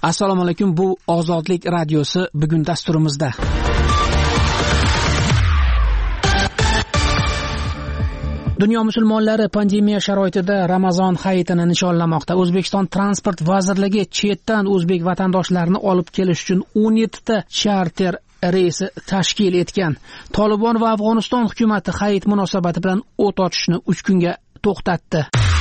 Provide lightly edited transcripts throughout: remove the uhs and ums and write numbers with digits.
Assalomu alaykum, bu Ozodlik radiosi. Bugun dasturimizda dunyo musulmonlari pandemiya sharoitida Ramazon hayitini nishonlamoqda. O'zbekiston transport vazirligi chetdan o'zbek vatandoshlarini olib kelish uchun 17 ta charter reysi tashkil etgan. Tolibon va Afg'oniston hukumati hayit munosabati bilan o't ochishni 3 kunga to'xtatdi.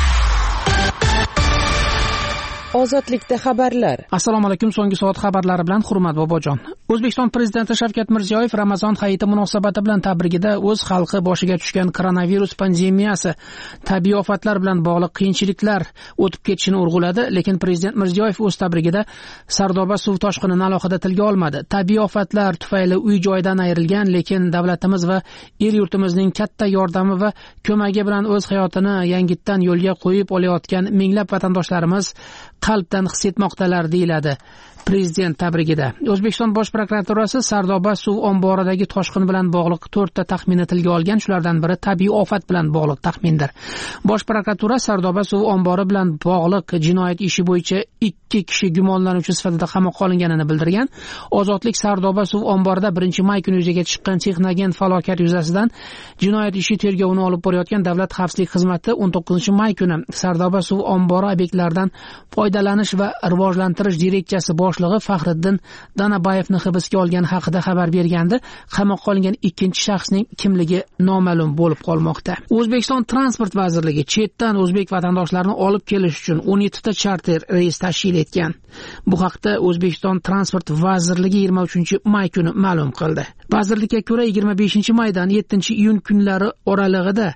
Ozodlikda xabarlar. Assalomu alaykum, so'nggi soat xabarlari bilan Hurmat bobojon. O'zbekiston prezidenti Shavkat Mirziyoyev Ramazon hayiti munosabati bilan tabrigida o'z xalqi boshiga tushgan koronavirus pandemiyasi, tabiiy ofatlar bilan bog'liq qiyinchiliklar o'tib ketishini urg'uladi, lekin prezident Mirziyoyev o'z tabrigida Sardoba suv toshqinini alohida tilga olmadi. Tabiiy ofatlar tufayli uy-joydan ayrilgan, lekin davlatimiz va el-yurtimizning katta yordami va ko'magi bilan o'z hayotini yangitdan yo'lga qo'yib olayotgan minglab vatandoshlarimiz qalbdan his etmoqdalar, deyiladi prezident tabrigida. O'zbekiston bosh prokuraturasi Sardoba suv omboridagi toshqin bilan bog'liq 4 ta taxminni tilga olgan. Shulardan biri tabiiy ofat bilan bog'liq taxmindir. Bosh prokuratura Sardoba suv ombori bilan bog'liq jinoyat ishi bo'yicha 2 kishi gumonlanuvchi sifatida qamoqqa olinganini bildirgan. Ozodlik Sardoba suv omborida 1-may kuni yuzaga chiqqan texnogen falokat yuzasidan jinoyat ishi tergovini olib borayotgan Davlat xavfsizlik xizmati 19-may kuni Sardoba suv ombori obyektlaridan foydalanish va rivojlantirish direksiyasi boshlig'i Faxriddin Danabayevni hibsga olgani haqida xabar bergandi. Qamoqqa olingan ikkinchi shaxsning kimligi noma'lum bo'lib qolmoqda. O'zbekiston transport vazirligi chetdan o'zbek vatandoshlarini olib kelish uchun 17 ta charter reys tashkil etgan. Bu haqda O'zbekiston transport vazirligi 23-may kuni ma'lum qildi. Vazirlikka ko'ra 25-maydan 7-iyun kunlari oralig'ida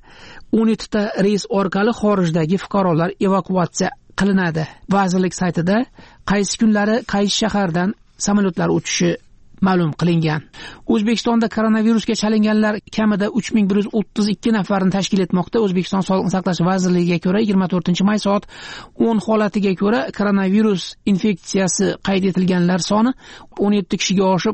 17 ta reys orqali xorijdagi fuqarolar evakuatsiya qilinadi. Vazirlik saytida qaysi kunlari qaysi shahardan samolyotlar uchishi ma'lum qilingan. O'zbekistonda koronavirusga chalinganlar kamida 3132 nafarni tashkil etmoqda. O'zbekiston Sog'liqni saqlash vazirligiga ko'ra 24-may soat 10 holatiga ko'ra koronavirus infeksiyasi qayd etilganlar soni 17 kishiga oshib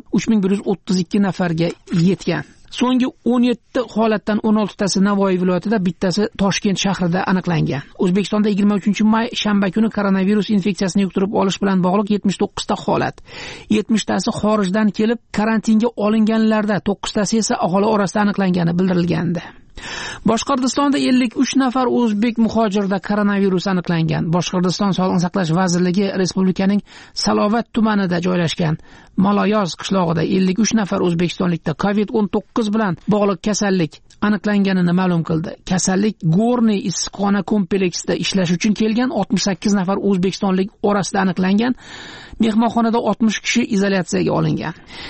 3132 nafarga yetgan. So'nggi 17 holatdan 16 tasi Navoiy viloyatida, bittasi Toshkent shahrida aniqlangan. O'zbekistonda 23-may shanba kuni koronavirus infeksiyasini yuqtirib olish bilan bog'liq 79 ta holat. 70 tasi xorijdan kelib karantinga olinganlarda, 9 tasi esa aholi orasida aniqlangani bildirilgandi. Boshqirdistonda 53 nafar o'zbek muhojirda koronavirus aniqlangan. Boshqirdiston Sog'liqni saqlash vazirligi respublikaning Salovat tumanida joylashgan Maloyoz qishlog'ida 53 nafar o'zbekistonlikda COVID-19 bilan bog'liq kasallik aniqlanganini ma'lum qildi. Kasallik Gorniy issiqxona kompleksida ishlash uchun kelgan 68 nafar o'zbekistonlik orasida aniqlangan. Mehmonxonada 60 kishi izolyatsiyaga olingan.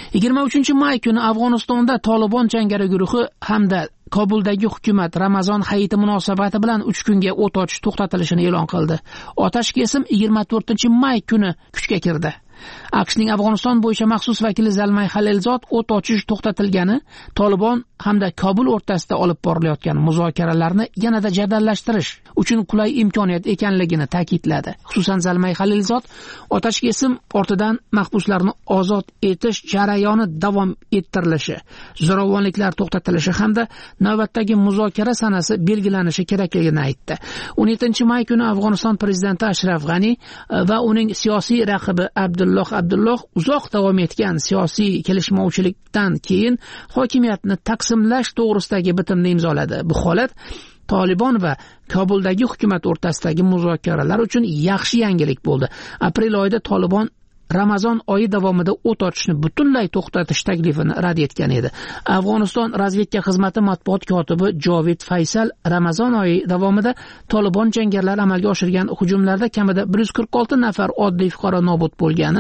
23-may kuni Afg'onistonda Tolibon jangari guruhi hamda Kobuldagi hukumat Ramazon hayiti munosabati bilan 3 kunga o't ochish to'xtatilishini e'lon qildi. Otash kesim 24-may kuni kuchga kirdi. AQShning Afg'oniston bo'yicha maxsus vakili Zalmay Khalilzod o't ochish to'xtatilgani Tolibon hamda Kobul o'rtasida olib borilayotgan muzokaralarni yanada jadallashtirish uchun qulay imkoniyat ekanligini ta'kidladi. Xususan Zalmay Khalilzod otash kesim ortidan mahbuslarni ozod etish jarayoni davom ettirilishi, zo'ravonliklar to'xtatilishi hamda navbatdagi muzokara sanasi belgilanishi kerakligini aytdi. 17-may kuni Afg'oniston prezidenti Ashraf G'ani va uning siyosiy raqibi Abdulloh uzoq davom etgan siyosiy kelishmovchilikdan keyin hokimiyatni taqsimlash to'g'risidagi bitimni imzoladi. Bu holat Tolibon va Kobuldagi hukumat o'rtasidagi muzokaralar uchun yaxshi yangilik bo'ldi. Aprel oyida Tolibon Ramazon oyi davomida o't ochishni butunlay to'xtatish taklifini rad etgan edi. Afg'oniston razvedka xizmati matbuot kotibi Jovid Faysal Ramazon oyi davomida Tolibon jangarilari amalga oshirgan hujumlarda kamida 146 nafar oddiy fuqaro nobud bo'lgani,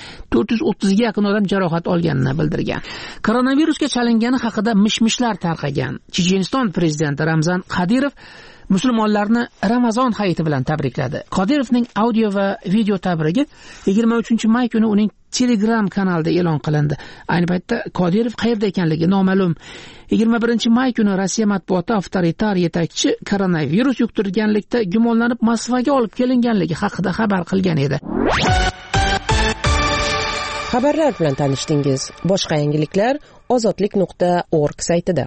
430 ga yaqin odam jarohat olganini bildirgan. Koronavirusga chalingani haqida mish-mishlar tarqagan. Checheniston prezidenti Ramzan Qodirov musulmonlarni Ramazon hayiti bilan tabrikladi. Qodirovning audio va video tabrigi 23-may kuni uning Telegram kanalida e'lon qilindi. Ayni paytda Qodirov qayerda ekanligi noma'lum. 21-may kuni Rossiya matbuoti avtoritar yetakchi koronavirus yuqtirganlikda gumonlanib Moskvaga olib kelinganligi haqida xabar qilgan edi. Xabarlar bilan tanishdingiz. Boshqa yangiliklar ozodlik.org saytida.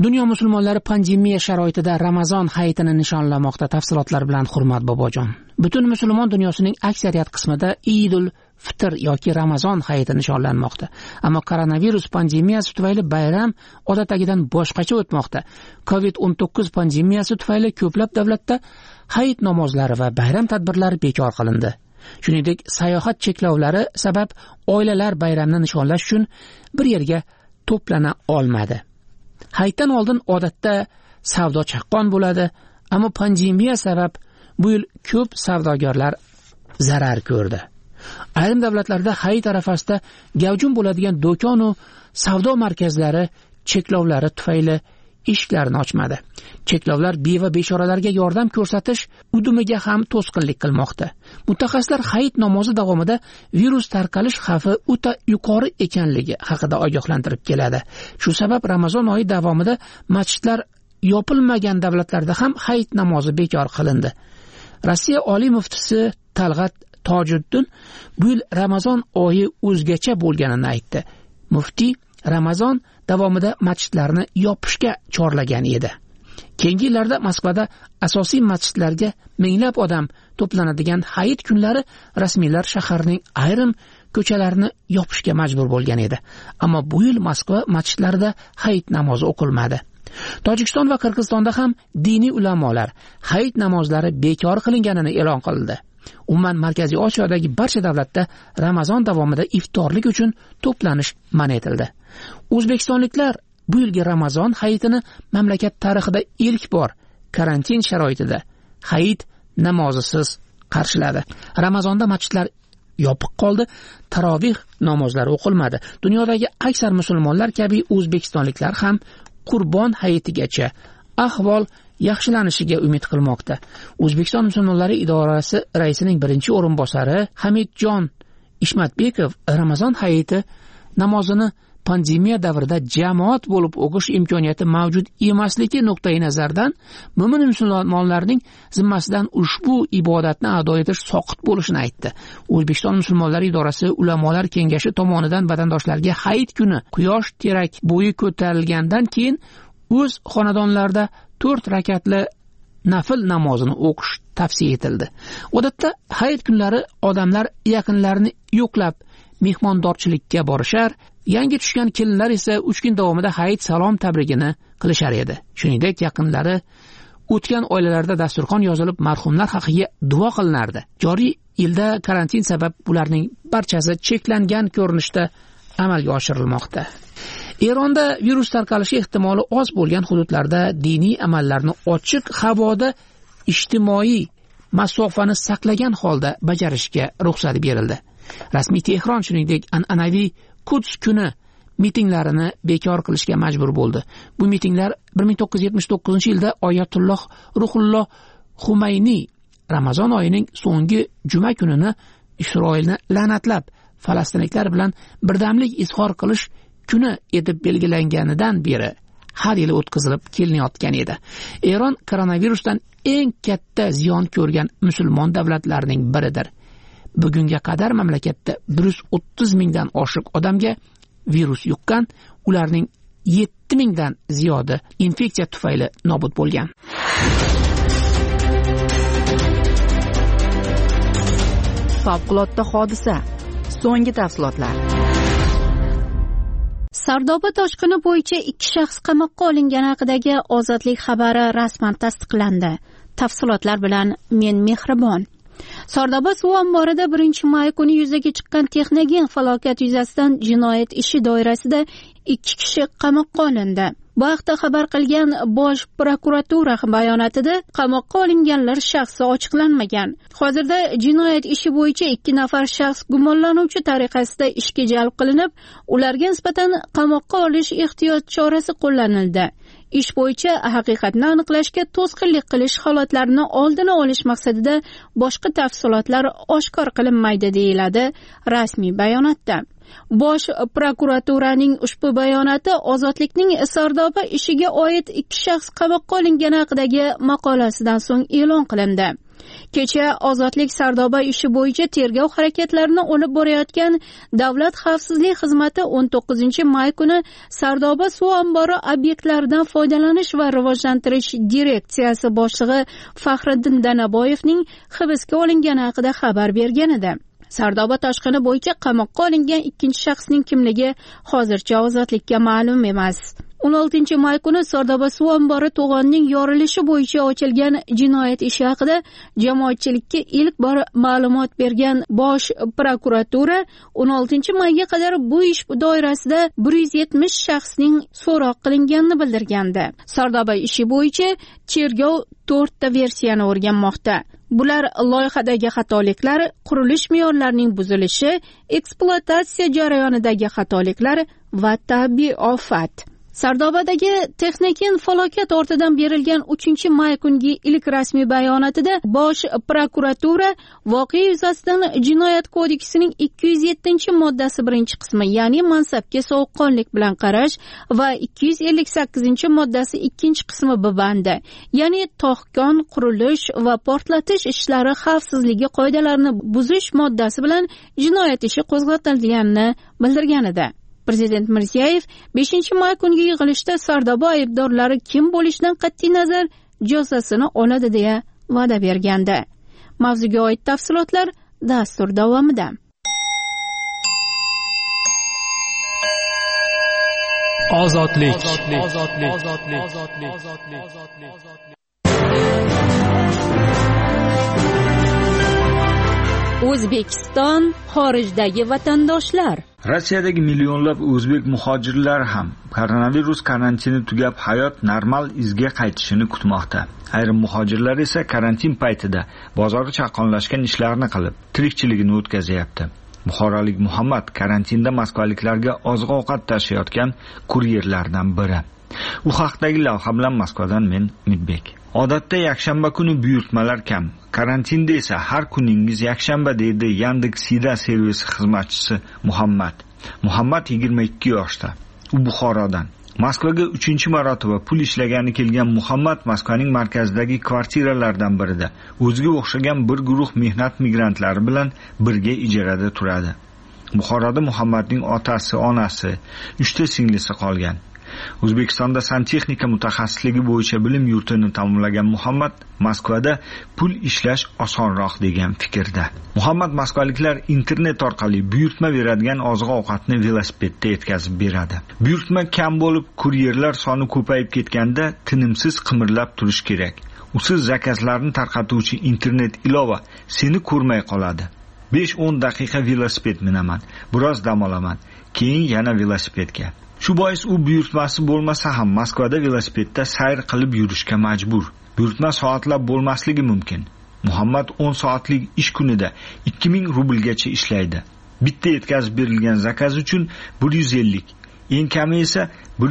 Dunyo musulmonlari pandemiya sharoitida Ramazon hayitini nishonlamoqda. Tafsilotlar bilan Hurmat Bobojon. Butun musulmon dunyosining aksariyat qismida Idul Fitr yoki Ramazon hayiti nishonlanmoqda. Ammo koronavirus pandemiyasi tufayli bayram odatdagidan boshqacha o'tmoqda. COVID-19 pandemiyasi tufayli ko'plab davlatda hayit namozlari va bayram tadbirlari bekor qilindi. Shuningdek, sayohat cheklovlari sabab oilalar bayramni nishonlash uchun bir yerga to'plana olmadi. Hayitdan oldin odatda savdo chaqqon bo'ladi, ammo pandemiya sabab bu yil ko'p savdogarlar zarar ko'rdi. Ayrim davlatlarda hayit arafasida gavjum bo'ladigan do'kon va savdo markazlari cheklovlari tufayli eshiklarini ochmadi. Cheklovlar beva beshoralarga yordam ko'rsatish udumiga ham to'sqinlik qilmoqda. Mutaxassislar hayit namozi davomida virus tarqalish xavfi o'ta yuqori ekanligi haqida ogohlantirib keladi. Shu sabab Ramazon oyi davomida masjidlar yopilmagan davlatlarda ham hayit namozi bekor qilindi. Rossiya oliy muftisi Talg'at Tojiddin bu yil Ramazon oyi o'zgacha bo'lganini aytdi. Muftiy Ramazon davomida masjidlarni yopishga chorlagan edi. Keyingi yillarda Moskvada asosiy masjidlarga minglab odam to'planadigan hayit kunlari rasmiylar shaharning ayrim ko'chalarini yopishga majbur bo'lgan edi. Ammo bu yil Moskva masjidlarida hayit namozi o'qilmadi. Tojikiston va Qirg'izistonda ham diniy ulamolar hayit namozlari bekor qilinganini e'lon qildi. Umuman Markaziy Osiyodagi barcha davlatda Ramazon davomida iftorlik uchun to'planish man etildi. O'zbekistonliklar bu yilgi Ramazon hayitini mamlakat tarixida ilk bor karantin sharoitida hayit namozisiz qarshiladi. Ramazonda masjidlar yopiq qoldi, tarovih namozlari o'qilmadi. Dunyodagi aksar musulmonlar kabi o'zbekistonliklar ham Qurbon hayitigacha ahvol yaxshilanishiga umid qilmoqda. O'zbekiston musulmonlari idorasi raisining birinchi o'rinbosari Hamidjon Ishmatbekov Ramazon hayiti namozini pandemiya davrida jamoat bo'lib o'qish imkoniyati mavjud emasligi nuqtai nazardan mo'min musulmonlarning zimmasidan ushbu ibodatni ado etish soqit bo'lishini aytdi. O'zbekiston musulmonlari idorasi ulamolar kengashi tomonidan vatandoshlarga hayit kuni quyosh terak bo'yi ko'tarilgandan keyin o'z xonadonlarida 4 rakatli nafil namozini o'qish tavsiya etildi. Odatda hayit kunlari odamlar yaqinlarini yo'qlab mehmondorchilikka borishar, yangi tushgan kelinlar esa 3 kun davomida hayit salom tabrigini qilishar edi. Shuningdek, yaqinlari o'tgan oilalarda dasturxon yozilib marhumlar haqiga duo qilinardi. Joriy yilda karantin sabab bularning barchasi cheklangan ko'rinishda amalga oshirilmoqda. Eronda virus tarqalishi ehtimoli oz bo'lgan hududlarda diniy amallarni ochiq havoda ijtimoiy masofani saqlagan holda bajarishga ruxsat berildi. Rasmiy Tehron shuningdek an'anaviy Quds kuni mitinglarini bekor qilishga majbur bo'ldi. Bu mitinglar 1979-yilda Oyatulloh Ruhulloh Xumayniy Ramazon oyining so'nggi juma kunini Isroilni la'natlab, falastinliklar bilan birdamlik izhor qilish kuni etib belgilanganidan beri har yili o'tkazilib kelinayotgan edi. Eron koronavirusdan eng katta ziyon ko'rgan musulmon davlatlarning biridir. Bugunga qadar mamlakatda 130 mingdan oshiq odamga virus yuqqan, ularning 7 mingdan ziyodi infeksiya tufayli nobud bo'lgan. Favqulodda hodisa. So'nggi tafsilotlar. Sardoba toshqini bo'yicha 2 shaxs qamoqqa olingani haqidagi ozodlik xabari rasman tasdiqlandi. Tafsilotlar bilan men Mehribon. Sardoba suv omborida 1-may kuni yuzaga chiqqan texnogen falokat yuzasidan jinoyat ishi doirasida 2 kishi qamoqqa olindi. Bu haqda xabar qilgan Bosh prokuratura bayonotida qamoqqa olinganlar shaxsi ochiqlanmagan. Hozirda jinoyat ishi bo'yicha 2 nafar shaxs gumonlanuvchi tariqasida ishga jalb qilinib, ularga nisbatan qamoqqa olish ehtiyot chorasi qo'llanildi. Ish bo'yicha haqiqatni aniqlashga to'sqinlik qilish holatlarini oldini olish maqsadida boshqa tafsilotlar oshkor qilinmaydi deyiladi rasmiy bayonotda. Bosh prokuraturaning ushbu bayonoti Ozodlikning Sardoba ishiga oid 2 shaxs qamoqqa olingani haqidagi maqolasidan so'ng e'lon qilindi. Kecha Ozodlik Sardoba ishi bo'yicha tergov harakatlarini olib borayotgan Davlat xavfsizlik xizmati 19-may kuni Sardoba suv ombori obyektlaridan foydalanish va rivojlantirish direksiyasi boshlig'i Faxriddin Danaboyevning hibsga olingani haqida xabar bergan edi. Sardoba toshqini bo'yicha qamoqqa olingan ikkinchi shaxsning kimligi hozircha ozodlikka ma'lum emas. 16-may kuni Sardoba suv ombori to'g'onning yorilishi bo'yicha ochilgan jinoyat ishi haqida jamoatchilikka ilk bor ma'lumot bergan Bosh prokuratura 16-mayga qadar bu ish doirasida 170 shaxsning so'roq qilinganini bildirgandi. Sardoba ishi bo'yicha tergov 4 ta versiyani o'rganmoqda. Bular loyihadagi xatoliklar, qurilish me'yorlarining buzilishi, ekspluatatsiya jarayonidagi xatoliklar va tabiiy ofat. Sardobadagi Texnoken falokat ortidan berilgan 3-may kungi ilk rasmiy bayonotida Bosh prokuratura voqea yuzasidan Jinoyat kodeksining 207-moddasi 1-qismi, ya'ni mansabga sovuqqonlik bilan qarash va 258-moddasi 2-qismi bandi, ya'ni to'xkon, qurilish va portlatish ishlari xavfsizligi qoidalarini buzish moddasi bilan jinoyat ishi qo'zg'atilganini bildirgan edi. Prezident Mirziyoyev 5-may kungi yig'ilishda Sardoba aybdorlari kim bo'lishidan qat'iy nazar jazosini oladi deya va'da bergandi. Mavzuga oid tafsilotlar dastur davomida. Ozodlik. O'zbekiston xorijdagi vatandoshlar. Rossiyadagi millionlab o'zbek muhojirlar ham koronavirus karantini tugab hayot normal izga qaytishini kutmoqda. Ayrim muhojirlar esa karantin paytida bozori chaqqonlashgan ishlarni qilib, tirikchiligini o'tkazyapti. Buxorolik Muhammad karantinda moskvaliklarga oziq-ovqat tashiyotgan kuryerlardan biri. U haqdagi lavha bilan Moskvadan men Umidbek. Odatda yakshanba kuni buyurtmalar kam. Karantinda esa har kuningiz yakshanba deydi Yandex.Sida servisi xizmatchisi Muhammad. Muhammad 22 yoshda. U Buxorodan. Moskvaga 3-marotaba pul ishlagani kelgan Muhammad Moskvaning markazidagi kvartiralardan birida o'ziga o'xshagan bir guruh mehnat migrantlari bilan birga ijarada turadi. Buxoroda Muhammadning otasi, onasi, 3 ta singlisi qolgan. O'zbekistonda santexnika mutaxassisligi bo'yicha bilim yurtini tamomlagan Muhammad Moskvada pul ishlash osonroq degan fikrda. Muhammad moskvaliklar internet orqali buyurtma beradigan oziq-ovqatni velosipedda yetkazib beradi. Buyurtma kam bo'lib, kuryerlar soni ko'payib ketganda tinimsiz qimirlab turish kerak. Usiz zakazlarni tarqatuvchi internet ilova seni ko'rmay qoladi. 5-10 daqiqa velosiped minaman, biroz dam olaman, keyin yana velosipedga. Shu bois u buyurtmasi bo'lmasa ham Moskvada velosipedda sayr qilib yurishga majbur. Buyurtma soatlab bo'lmasligi mumkin. Muhammad 10 soatlik ish kunida 2000 rublgacha ishlaydi. Bitta yetkazib berilgan zakaz uchun 150, eng kami esa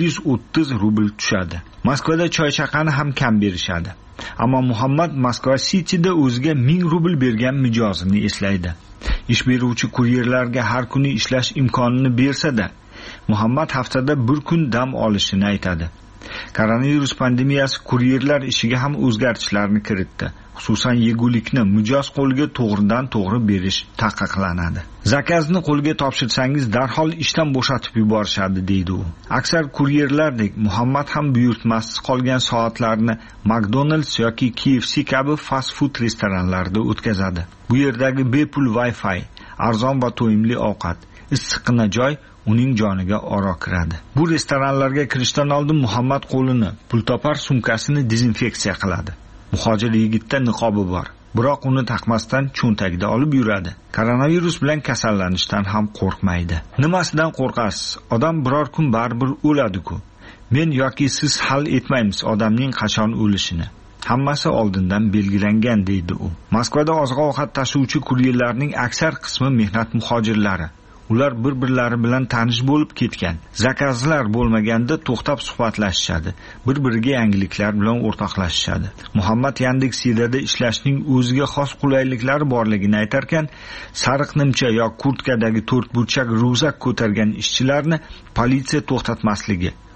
130 rubl tushadi. Moskvada choy-chaqani ham kam berishadi. Ammo Muhammad Moskva Cityda o'ziga 1000 rubl bergan mijozini eslaydi. Ish beruvchi kuryerlarga har kuni ishlash imkonini bersa-da, Muhammad haftada bir kun dam olishini aytadi. Koronavirus pandemiyasi kuryerlar ishiga ham o'zgartishlarni kiritdi. Xususan yegulikni mijoz qo'liga to'g'ridan-to'g'ri berish taqiqlanadi. Zakazni qo'lga topshirsangiz darhol ishdan bo'shatib yuborishadi deydi u. Aksar kuryerlardek Muhammad ham buyurtmasiz qolgan soatlarni McDonald's yoki KFC kabi fast food restoranlarida o'tkazadi. Bu yerdagi bepul Wi-Fi, arzon va to'yimli ovqat, issiqqina joy uning joniga oro kiradi. Bu restoranlarga kirishdan oldin Muhammad qo'lini, pultopar sumkasini dezinfeksiya qiladi. Muhojir yigitda niqobi bor, biroq uni taqmasdan cho'ntagida olib yuradi. Koronavirus bilan kasallanishdan ham qo'rqmaydi. Nimasidan qo'rqasiz? Odam biror kun baribir o'ladi-ku. Men yoki siz hal etmaymiz odamning qachon o'lishini. Hammasi oldindan belgilangan deydi u. Moskvada oziq-ovqat tashuvchi kuryerlarning aksar qismi mehnat muhojirlari. Ular bir-birlari bilan tanish bo'lib ketgan. Zakazlar bo'lmaganda to'xtab suhbatlashishadi. Bir-biriga yangiliklar bilan o'rtoqlashishadi. Muhammad Yandex.Sidada ishlashning o'ziga xos qulayliklari borligini aytarkan, sariq nimcha yoki kurtkadagi 4 burchak ryukzak ko'targan ishchilarni politsiya to'xtatmasligi,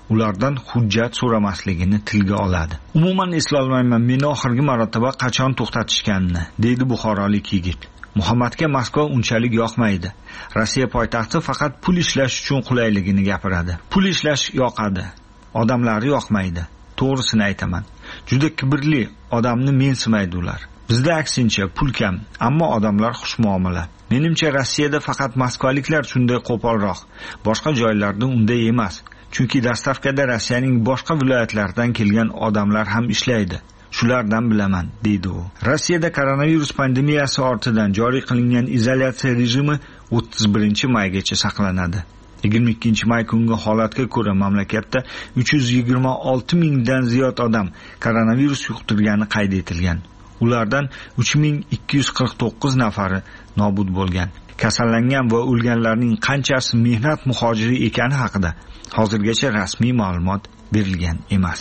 ulardan hujjat so'ramasligini tilga oladi. Umuman eslolmayman meni oxirgi marotaba qachon to'xtatishganini, deydi buxorolik yigit. Muhammadga Moskva unchalik yoqmaydi. Rossiya poytaxti faqat pul ishlash uchun qulayligini gapiradi. Pul ishlash yoqadi, odamlari yoqmaydi. To'g'risini aytaman. Juda kibrli, odamni mensimaydi ular. Bizda aksincha pul kam, ammo odamlar xushmuomala. Menimcha Rossiyada faqat moskvaliklar shunday qo'polroq. Boshqa joylarda unday emas. Chunki dastavkada Rossiyaning boshqa viloyatlaridan kelgan odamlar ham ishlaydi. Shulardan bilaman, deydi u. Rossiyada koronavirus pandemiyasi ortidan joriy qilingan izolyatsiya rejimi 31-maygacha saqlanadi. 22-may kungi holatga ko'ra mamlakatda 326 mingdan ziyod odam koronavirus yuqtirgani qayd etilgan. Ulardan 3249 nafari nobud bo'lgan. Kasallangan va o'lganlarning qanchasi mehnat muhojiri ekani haqida hozirgacha rasmiy ma'lumot berilgan emas.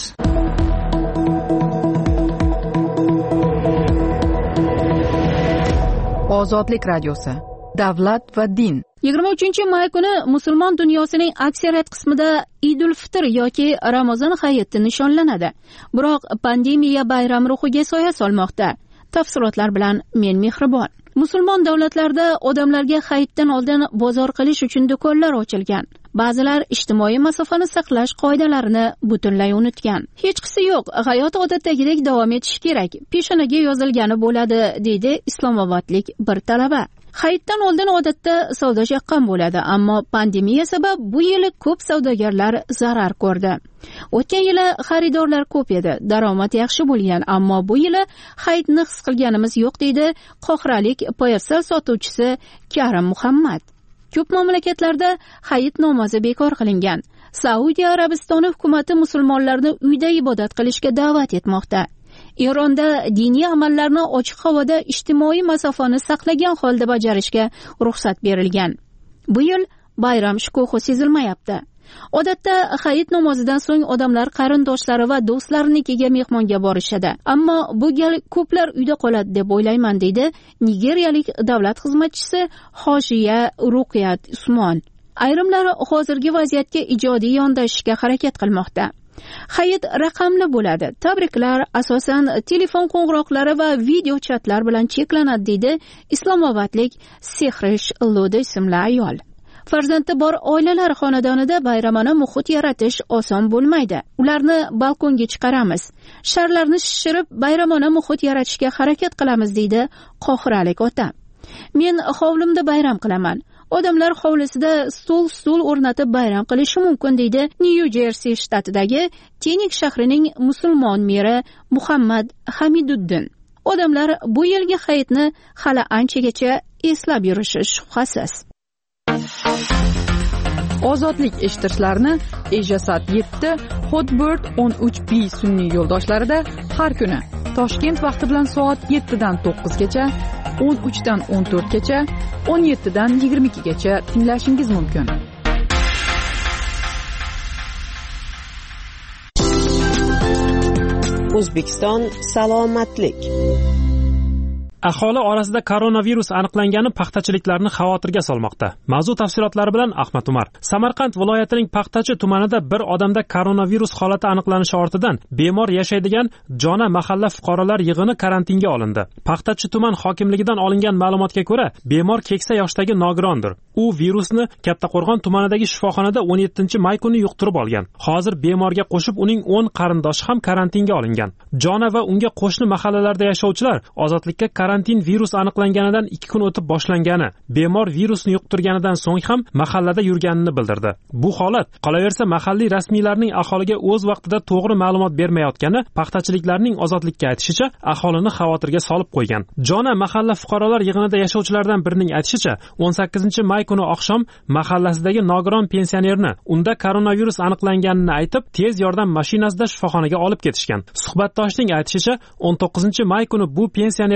Ozodlik radiosi. Davlat va din. 23-may kuni musulmon dunyosining aksariyat qismida Idul Fitr yoki Ramazon hayiti nishonlanadi. Biroq pandemiya bayram ruhiga soya solmoqda. Tafsilotlar bilan men Mehribon. Musulmon davlatlarda odamlarga hayitdan oldin bozor qilish uchun do'konlar ochilgan. Ba'zilar ijtimoiy masofani saqlash qoidalarini butunlay unutgan. Hech qisi yo'q, hayot odatdagidek davom etishi kerak. Peshonaga yozilgani bo'ladi, deydi islomobodlik bir talaba. Hayitdan oldin odatda savdo chaqqan bo'ladi, ammo pandemiya sabab bu yili ko'p savdogarlar zarar ko'rdi. O'tgan yili xaridorlar ko'p edi, daromad yaxshi bo'lgan, ammo bu yili hayitni his qilganimiz yo'q, deydi qohiralik poyafsal sotuvchisi Karim Muhammad. Ko'p mamlakatlarda hayit namozi bekor qilingan. Saudiya Arabistoni hukumati musulmonlarni uyda ibodat qilishga da'vat etmoqda. Eronda diniy amallarni ochiq havoda ijtimoiy masofani saqlagan holda bajarishga ruxsat berilgan. Bu yil bayram shukuhi sezilmayapti. Odatda hayit namozidan so'ng odamlar qarindoshlari va do'stlarinikiga mehmonga borishadi. Ammo bu gal ko'plar uyda qoladi deb o'ylayman, deydi nigeriyalik davlat xizmatchisi Hoshiya Ruqiyat Usmon. Ayrimlar hozirgi vaziyatga ijodiy yondashishga harakat qilmoqda. Hayit raqamli bo'ladi. Tabriklar asosan telefon qo'ng'iroqlari va video chatlar bilan cheklanadi, deydi islomobodlik Sehrish Lodi ismli ayol. Farzandi bor oilalar xonadonida bayramona muhit yaratish oson bo'lmaydi. Ularni balkonga chiqaramiz. Sharlarni shishirib bayramona muhit yaratishga harakat qilamiz, deydi qohiralik ota. Men hovlimda bayram qilaman. Odamlar hovlisida stol o'rnatib bayram qilishi mumkin, deydi Nyu-Jersey shtatidagi Tenik shahrining musulmon meri Muhammad Hamiduddin. Odamlar bu yilgi hayitni hali anchagacha eslab yurishi shubhasiz. Ozodlik eshittirishlarni Ejasat 7, Hotbird 13B sun'iy yo'ldoshlarida har kuni Toshkent vaqti bilan soat 7 dan 9 gacha, 13 dan 14 gacha, 17 dan 22 gacha tinglashingiz mumkin. O'zbekiston salomatlik. Aholi orasida koronavirus aniqlangani paxtachiliklarni xavotirga solmoqda. Mavzu tafsilotlari bilan Ahmad Umar. Samarqand viloyatining Paxtachi tumanida bir odamda koronavirus holati aniqlanishi ortidan bemor yashaydigan Jona mahalla fuqarolar yig'ini karantinga olindi. Paxtachi tuman hokimligidan olingan ma'lumotga ko'ra, bemor keksa yoshdagi nogirondir. U virusni Kattaqo'rg'on tumanidagi shifoxonada 17-may kuni yuqtirib olgan. Hozir bemorga qo'shib uning 10 qarindoshi ham karantinga olingan. Jona va unga qo'shni mahallalarda yashovchilar ozodlikka karantin virus aniqlanganidan 2 kun o'tib boshlangani, bemor virusni yuqtirganidan so'ng ham mahallada yurganini bildirdi. Bu holat qolaversa mahalliy rasmiylarning aholiga o'z vaqtida to'g'ri ma'lumot bermayotgani paxtachiliklarning ozodlikka aytishicha aholini xavotirga solib qo'ygan. Jona mahalla fuqarolar yig'inida yashovchilardan birining aytishicha 18-may kuni oqshom mahallasidagi nogiron pensionerni unda koronavirus aniqlanganini aytib, tez yordam mashinasida shifoxonaga olib ketishgan. Suhbatdoshning aytishicha 19-may kuni bu pensionerning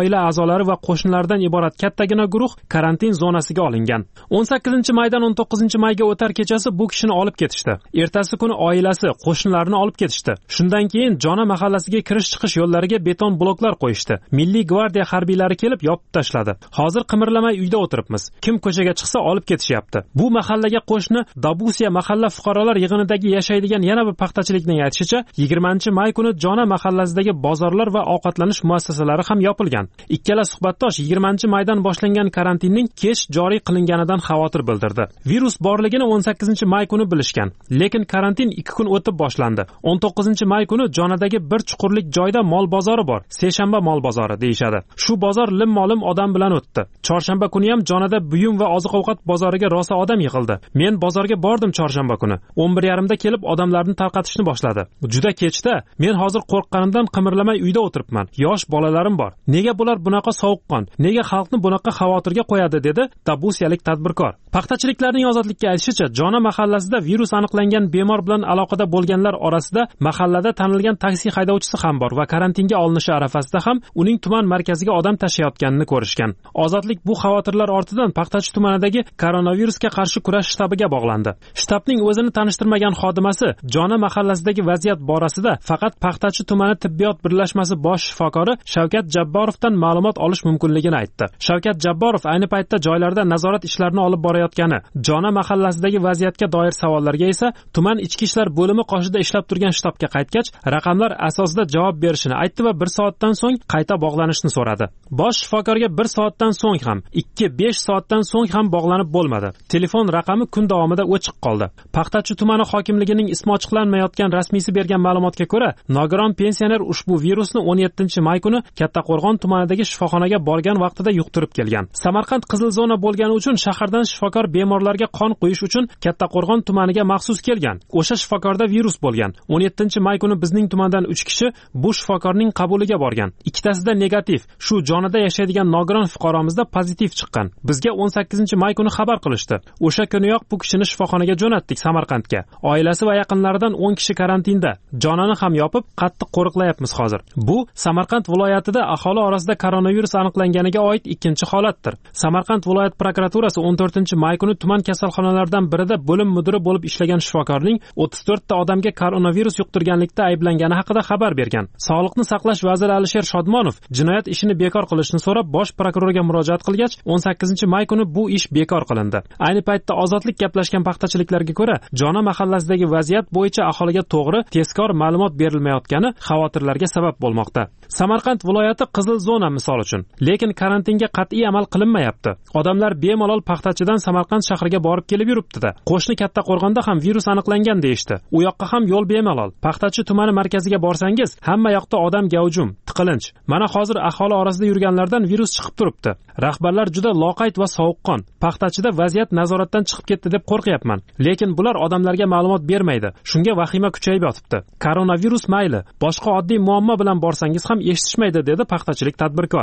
oila a'zolari va qo'shnilaridan iborat kattagina guruh karantin zonasiga olingan. 18-maydan 19-mayga o'tar kechasi bu kishini olib ketishdi. Ertasi kuni oilasi, qo'shnilarini olib ketishdi. Shundan keyin Jona mahallasiga kirish-chiqish yo'llariga beton bloklar qo'yishdi. Milliy gvardiya harbiylari kelib yopib tashladi. Hozir qimirlamay uyda o'tiribmiz. Kim ko'chaga chiqsa olib ketishyapti. Bu mahallaga qo'shni Dabusiya mahalla fuqarolar yig'inidagi yashaydigan yana bir paxtachilikning aytishicha, 20-may kuni Jona mahallasidagi bozorlar va ovqatlanish muassasalari ham yopilgan. Ikkala suhbatdosh 20-maydan boshlangan karantinning kech joriy qilinganidan xavotir bildirdi. Virus borligini 18-may kuni bilishgan, lekin karantin 2 kun o'tib boshlandi. 19-may kuni Jonadagi bir chuqurlik joyda mol bozori bor. Seshanba mol bozori deyshadi. Shu bozor lim-molim odam bilan o'tdi. Chorshanba kuni ham Jonada buyum va oziq-ovqat bozoriga rosa odam yig'ildi. Men bozorga bordim chorshanba kuni. 11:30da kelib odamlarni tarqatishni boshladi. Juda kechda men hozir qo'rqqanimdan qimirlamay uyda o'tiribman. Yosh bolalarim bor. Nega bular bunaqa sovuqqon? Nega xalqni bunaqa xavotirga qo'yadi, dedi Dabusiyalik tadbirkor. Paxtachiliklarning ozodlikka aytishicha, Jona mahallasida virus aniqlangan bemor bilan aloqada bo'lganlar orasida mahallada tanilgan taksi haydovchisi ham bor va karantinga olinishi arafasida ham uning tuman markaziga odam tashiyotganini ko'rishgan. Ozodlik bu xavotirlar ortidan Paxtachi tumanidagi koronavirusga qarshi kurash shtabiga bog'landi. Shtabning o'zini tanishtirmagan xodimasi Jona mahallasidagi vaziyat borasida faqat Paxtachi tumani tibbiyot birlashmasi bosh shifokori Shavkat Jabborovdan ma'lumot olish mumkinligini aytdi. Shavkat Jabborov ayni paytda joylarda nazorat ishlarini olib borayotgani, Jona mahallasidagi vaziyatga doir savollarga esa tuman ichki ishlar bo'limi qoshida ishlab turgan shtabga qaytgach, raqamlar asosida javob berishini aytdi va 1 soatdan so'ng qayta bog'lanishni so'radi. Bosh shifokorga 1 soatdan so'ng ham, 2-5 soatdan so'ng ham bog'lanib bo'lmadi. Telefon raqami kun davomida o'chiq qoldi. Paxtachi tumani hokimligining ismi ochiqlanmayotgan rasmiysi bergan ma'lumotga ko'ra, nogiron pensioner ushbu virusni 17-may kuni Kattaqo'rg'on tumanidagi shifoxonaga borgan vaqtida yuqtirib kelgan. Samarqand qizil zona bo'lgani uchun shahardan shifokor bemorlarga qon quyish uchun Kattaqo'rg'on tumaniga maxsus kelgan. O'sha shifokorda virus bo'lgan. 17-may kuni bizning tumandan 3 kishi bu shifokorning qabuliga borgan. Ikkitasida negativ. Shu Jonada yashaydigan nogiron fuqaromizda pozitiv chiqqan. Bizga 18-may kuni xabar qilishdi. O'sha kuniyoq bu kishini shifoxonaga jo'natdik Samarqandga. Oilasi va yaqinlaridan 10 kishi karantinda. Jonani ham yopib, qattiq qo'riqlayapmiz hozir. Bu Samarqand viloyatida aholi orasida koronavirus aniqlanganiga oid ikkinchi holatdir. Samarqand viloyat prokuraturasi 14-may kuni tuman kasalxonalaridan birida bo'lim mudiri bo'lib ishlagan shifokorning 34 ta odamga koronavirus yuqtirganlikda ayblangani haqida xabar bergan. Sog'liqni saqlash vaziri Alisher Shodmonov jinoyat ishini bekor qilishni so'rab bosh prokurorga murojaat qilgach, 18-may kuni bu ish bekor qilindi. Ayni paytda ozodlik gaplashgan paxtachiliklarga ko'ra, Jona mahallasidagi vaziyat bo'yicha aholiga to'g'ri, tezkor ma'lumot berilmayotgani xavotirlarga sabab bo'lmoqda. Samarqand viloyati qizil zona misol uchun, lekin karantinga qat'iy amal qilinmayapti. Odamlar bemalol Paxtachidan Samarqand shahriga borib kelib yuribdi-da. Qo'shni Kattaqo'rg'onda ham virus aniqlangan deyishdi. U yoqqa ham yo'l bemalol. Paxtachi tumani markaziga borsangiz, hamma yoqda odam gavjum, tiqilinch. Mana hozir aholi orasida yurganlardan virus chiqib turibdi. Rahbarlar juda loqayd va sovuqqon. Paxtachida vaziyat nazoratdan chiqib ketdi deb qo'rqyapman. Lekin bular odamlarga ma'lumot bermaydi. Shunga vahima kuchayib yotibdi. Koronavirus mayli, boshqa oddiy muammo bilan borsangiz ham eshitishmaydi, dedi paxtachilik tadbirkor.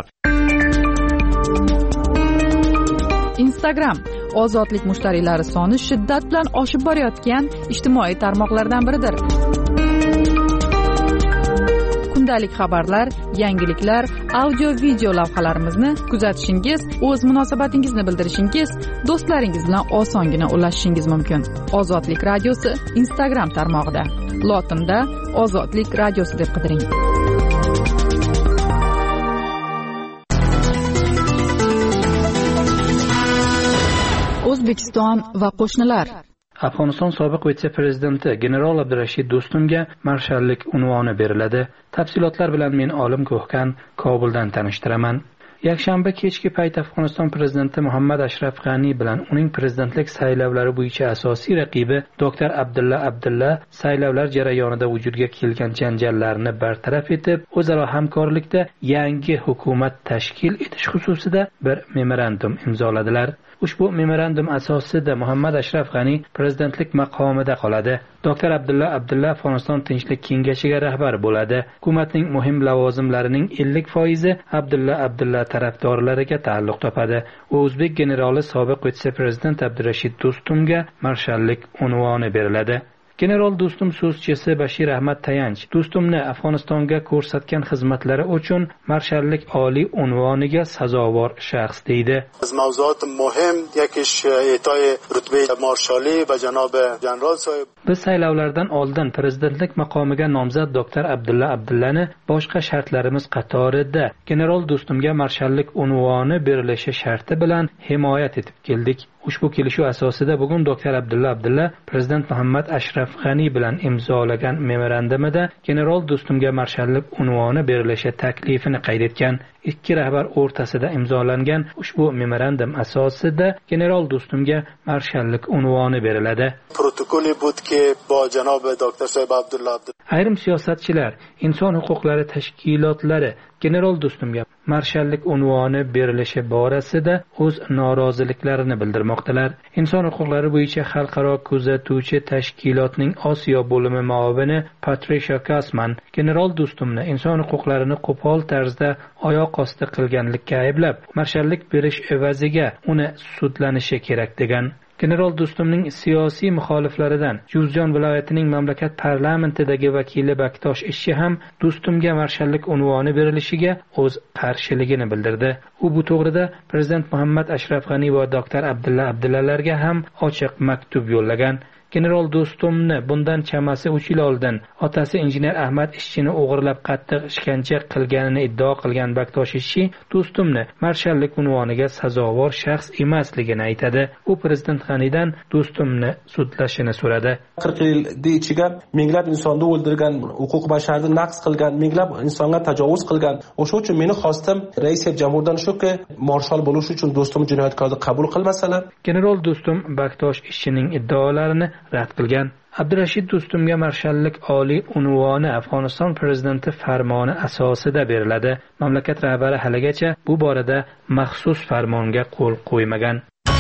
Instagram ozodlik mushtariylari soni shiddat bilan oshib borayotgan ijtimoiy tarmoqlardan biridir. Kundalik xabarlar, yangiliklar, audio-video lavhalarimizni kuzatishingiz, o'z munosabatingizni bildirishingiz, do'stlaringiz bilan osongina ulashishingiz mumkin. Ozodlik radiosi Instagram tarmog'ida. Lotinda Ozodlik radiosi deb qidiring. O'zbekiston va qo'shnilar. Afg'oniston sobiq vitse-prezidenti general Abdurashid Do'stumga marshallik unvoni beriladi. Tafsilotlar bilan men Olim Ko'hkan Kobuldan tanishtiraman. Yakshanba kechki payt Afg'oniston prezidenti Muhammad Ashraf G'ani bilan uning prezidentlik saylovlari bo'yicha asosiy raqibi Dr. Abdulla saylovlar jarayonida vujudga kelgan janjallarni bartaraf etib, o'zaro hamkorlikda yangi hukumat tashkil etish xususida bir memorandum imzoladilar. Ushbu memorandum asosida Muhammad Ashraf G'ani prezidentlik maqomida qoladi. Dr. Abdulla Afg'oniston Tinchlik kengashiga rahbar bo'ladi. Hukumatning muhim lavozimlarining 50% Abdulla tarafdorlariga ta'alluq topadi. O'zbek generali sobiq vitse-prezident Abdurashid Do'stumga marshallik unvoni beriladi. General Do'stum so'zchisi Bashir Ahmad Tayanch Do'stumni Afg'onistonga ko'rsatgan xizmatlari uchun marshallik oliy unvoniga sazovor shaxs deydi. از موضوعات مهم یکیش اعطای رتبه مارشالی به جناب جنرال صاحب. Biz saylovlardan oldin prezidentlik maqomiga nomzod doktor Abdulla Abdullani boshqa shartlarimiz qatorida General Do'stumga marshallik unvoni berilishi sharti bilan himoyat etib keldik. Ushbu kelishuv asosida bugun doktor Abdulla Abdulla prezident Muhammad Ashraf G'ani bilan imzolagan memorandumida General Do'stumga marshallik unvoni berilishi taklifini qayd etgan. Ikki rahbar o'rtasida imzolangan ushbu memorandum asosida General Do'stumga marshallik unvoni beriladi. Protokoli بود که با جناب دکتر صاحب عبدالله Ayrim siyosatchilar, inson huquqlari tashkilotlari General Do'stumga marshallik unvoni berilishi borasida o'z noroziliklarini bildirmoqdalar. Inson huquqlari bo'yicha xalqaro kuzatuvchi tashkilotning Osiyo bo'limi muavini Patricia Kasman General Do'stumni inson huquqlarini qo'pol tarzda oyoq osti qilganlikka ayblab, marshallik berish evaziga uni sudlanishi kerak degan. General Do'stumning siyosiy muxoliflaridan Juzjon viloyatining mamlakat parlamentidagi vakili Baktosh Ishchi ham Do'stumga marshallik unvoni berilishiga o'z qarshiligini bildirdi. U bu to'g'rida prezident Muhammad Ashraf G'ani va doktor Abdulla Abdullalarga ham ochiq maktub yo'llagan. General Do'stumni bundan chamasi 3 yil oldin otasi injener Ahmad Ishchini o'g'irlab qattiq ishkencha qilganini iddao qilgan Baktosh Ishchi Do'stumni marshallik unvoniga sazovor shaxs emasligini aytadi. U prezident G'anidan Do'stumni sudlashini so'radi. 40 yil ichiga minglab insonni o'ldirgan, huquq basharni naqs qilgan, minglab insonga tajovuz qilgan. O'sha uchun meni xostim rais jamhurdan shuki marshal bo'lish uchun Do'stum jinoyatkorni qabul qilmasalar. General Do'stum Baktosh Ishchining iddaolarini rad qilgan. Abdurashid Do'stumga marshallik oliy unvoni Afg'oniston prezidenti farmoni asosida beriladi. Mamlakat rahbari haligacha bu borada maxsus farmonga qo'l qo'ymagan.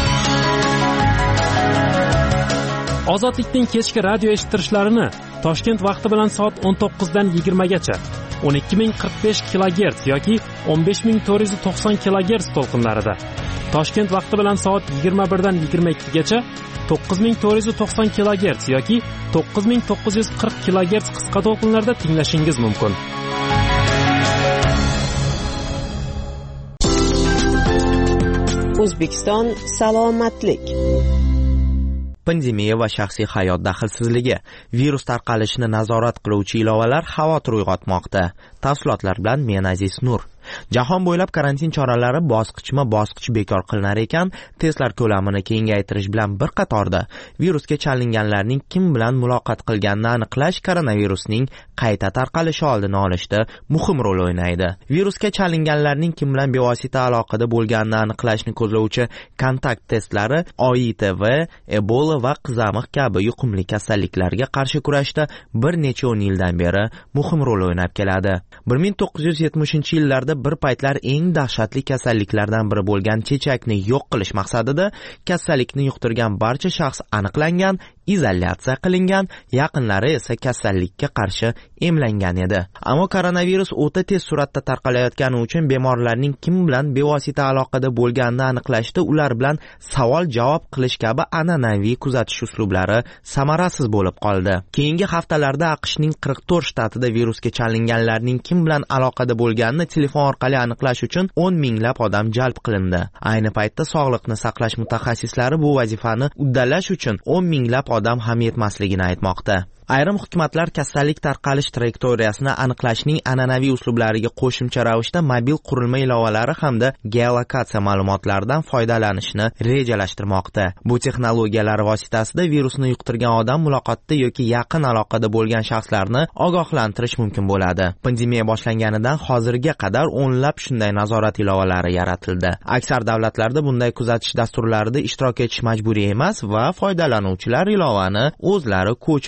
Ozodlikning kechki radio eshittirishlarini Toshkent vaqti bilan soat 19 dan 20 gacha 12045 kHz yoki 15490 kHz to'lqinlarida, Toshkent vaqti bilan soat 21 dan 22 gacha 9490 kHz yoki 9940 kHz qisqa to'lqinlarda tinglashingiz mumkin. O'zbekiston salomatlik. Pandemiya va shaxsiy hayot daxlsizligi, virus tarqalishini nazorat qiluvchi ilovalar xavotir uyg'otmoqda. Tafsilotlar bilan men Aziz Nur. Jahon bo'ylab karantin choralari bosqichma-bosqich bekor qilinar ekan, testlar ko'lamini kengaytirish bilan bir qatorda virusga chalinganlarning kim bilan muloqot qilganini aniqlash koronavirusning qayta tarqalishi oldini olishda muhim rol o'ynaydi. Virusga chalinganlarning kim bilan bevosita aloqada bo'lganini aniqlashni ko'zlovchi kontakt testlari OITV, Ebola va qizamiq kabi yuqumli kasalliklarga qarshi kurashda bir necha 10 yildan beri muhim rol o'ynab keladi. 1970-yillarda bir paytlar eng dahshatli kasalliklardan biri bo'lgan chechakni yo'q qilish maqsadida kasallikni yuqtirgan barcha shaxs aniqlangan, izolyatsiya qilingan, yaqinlari esa kasallikka qarshi emlangan edi. Ammo koronavirus o'ta tez suratda tarqalayotgani uchun bemorlarning kim bilan bevosita aloqada bo'lganini aniqlashda ular bilan savol-javob qilish kabi an'anaviy kuzatish uslublari samarasiz bo'lib qoldi. Keyingi haftalarda AQShning 44 shtatida virusga chalinganlarning kim bilan aloqada bo'lganini telefon orqali aniqlash uchun 10 minglab odam jalb qilindi. Ayni paytda sog'liqni saqlash mutaxassislari bu vazifani uddalash uchun 10 minglab odam ham yetmasligini aytmoqda. Ayrim hukumatlar kasallik tarqalish trayektoriyasini aniqlashning an'anaviy uslublariga qo'shimcha ravishda mobil qurilma ilovalari hamda geolokatsiya ma'lumotlaridan foydalanishni rejalashtirmoqda. Bu texnologiyalar vositasida virusni yuqtirgan odam muloqotda yoki yaqin aloqada bo'lgan shaxslarni ogohlantirish mumkin bo'ladi. Pandemiya boshlanganidan hozirga qadar o'nlab shunday nazorat ilovalari yaratildi. Aksar davlatlarda bunday kuzatish dasturlarida ishtirok etish majburiy emas va foydalanuvchilar ilovani o'zlari ko'chirib olish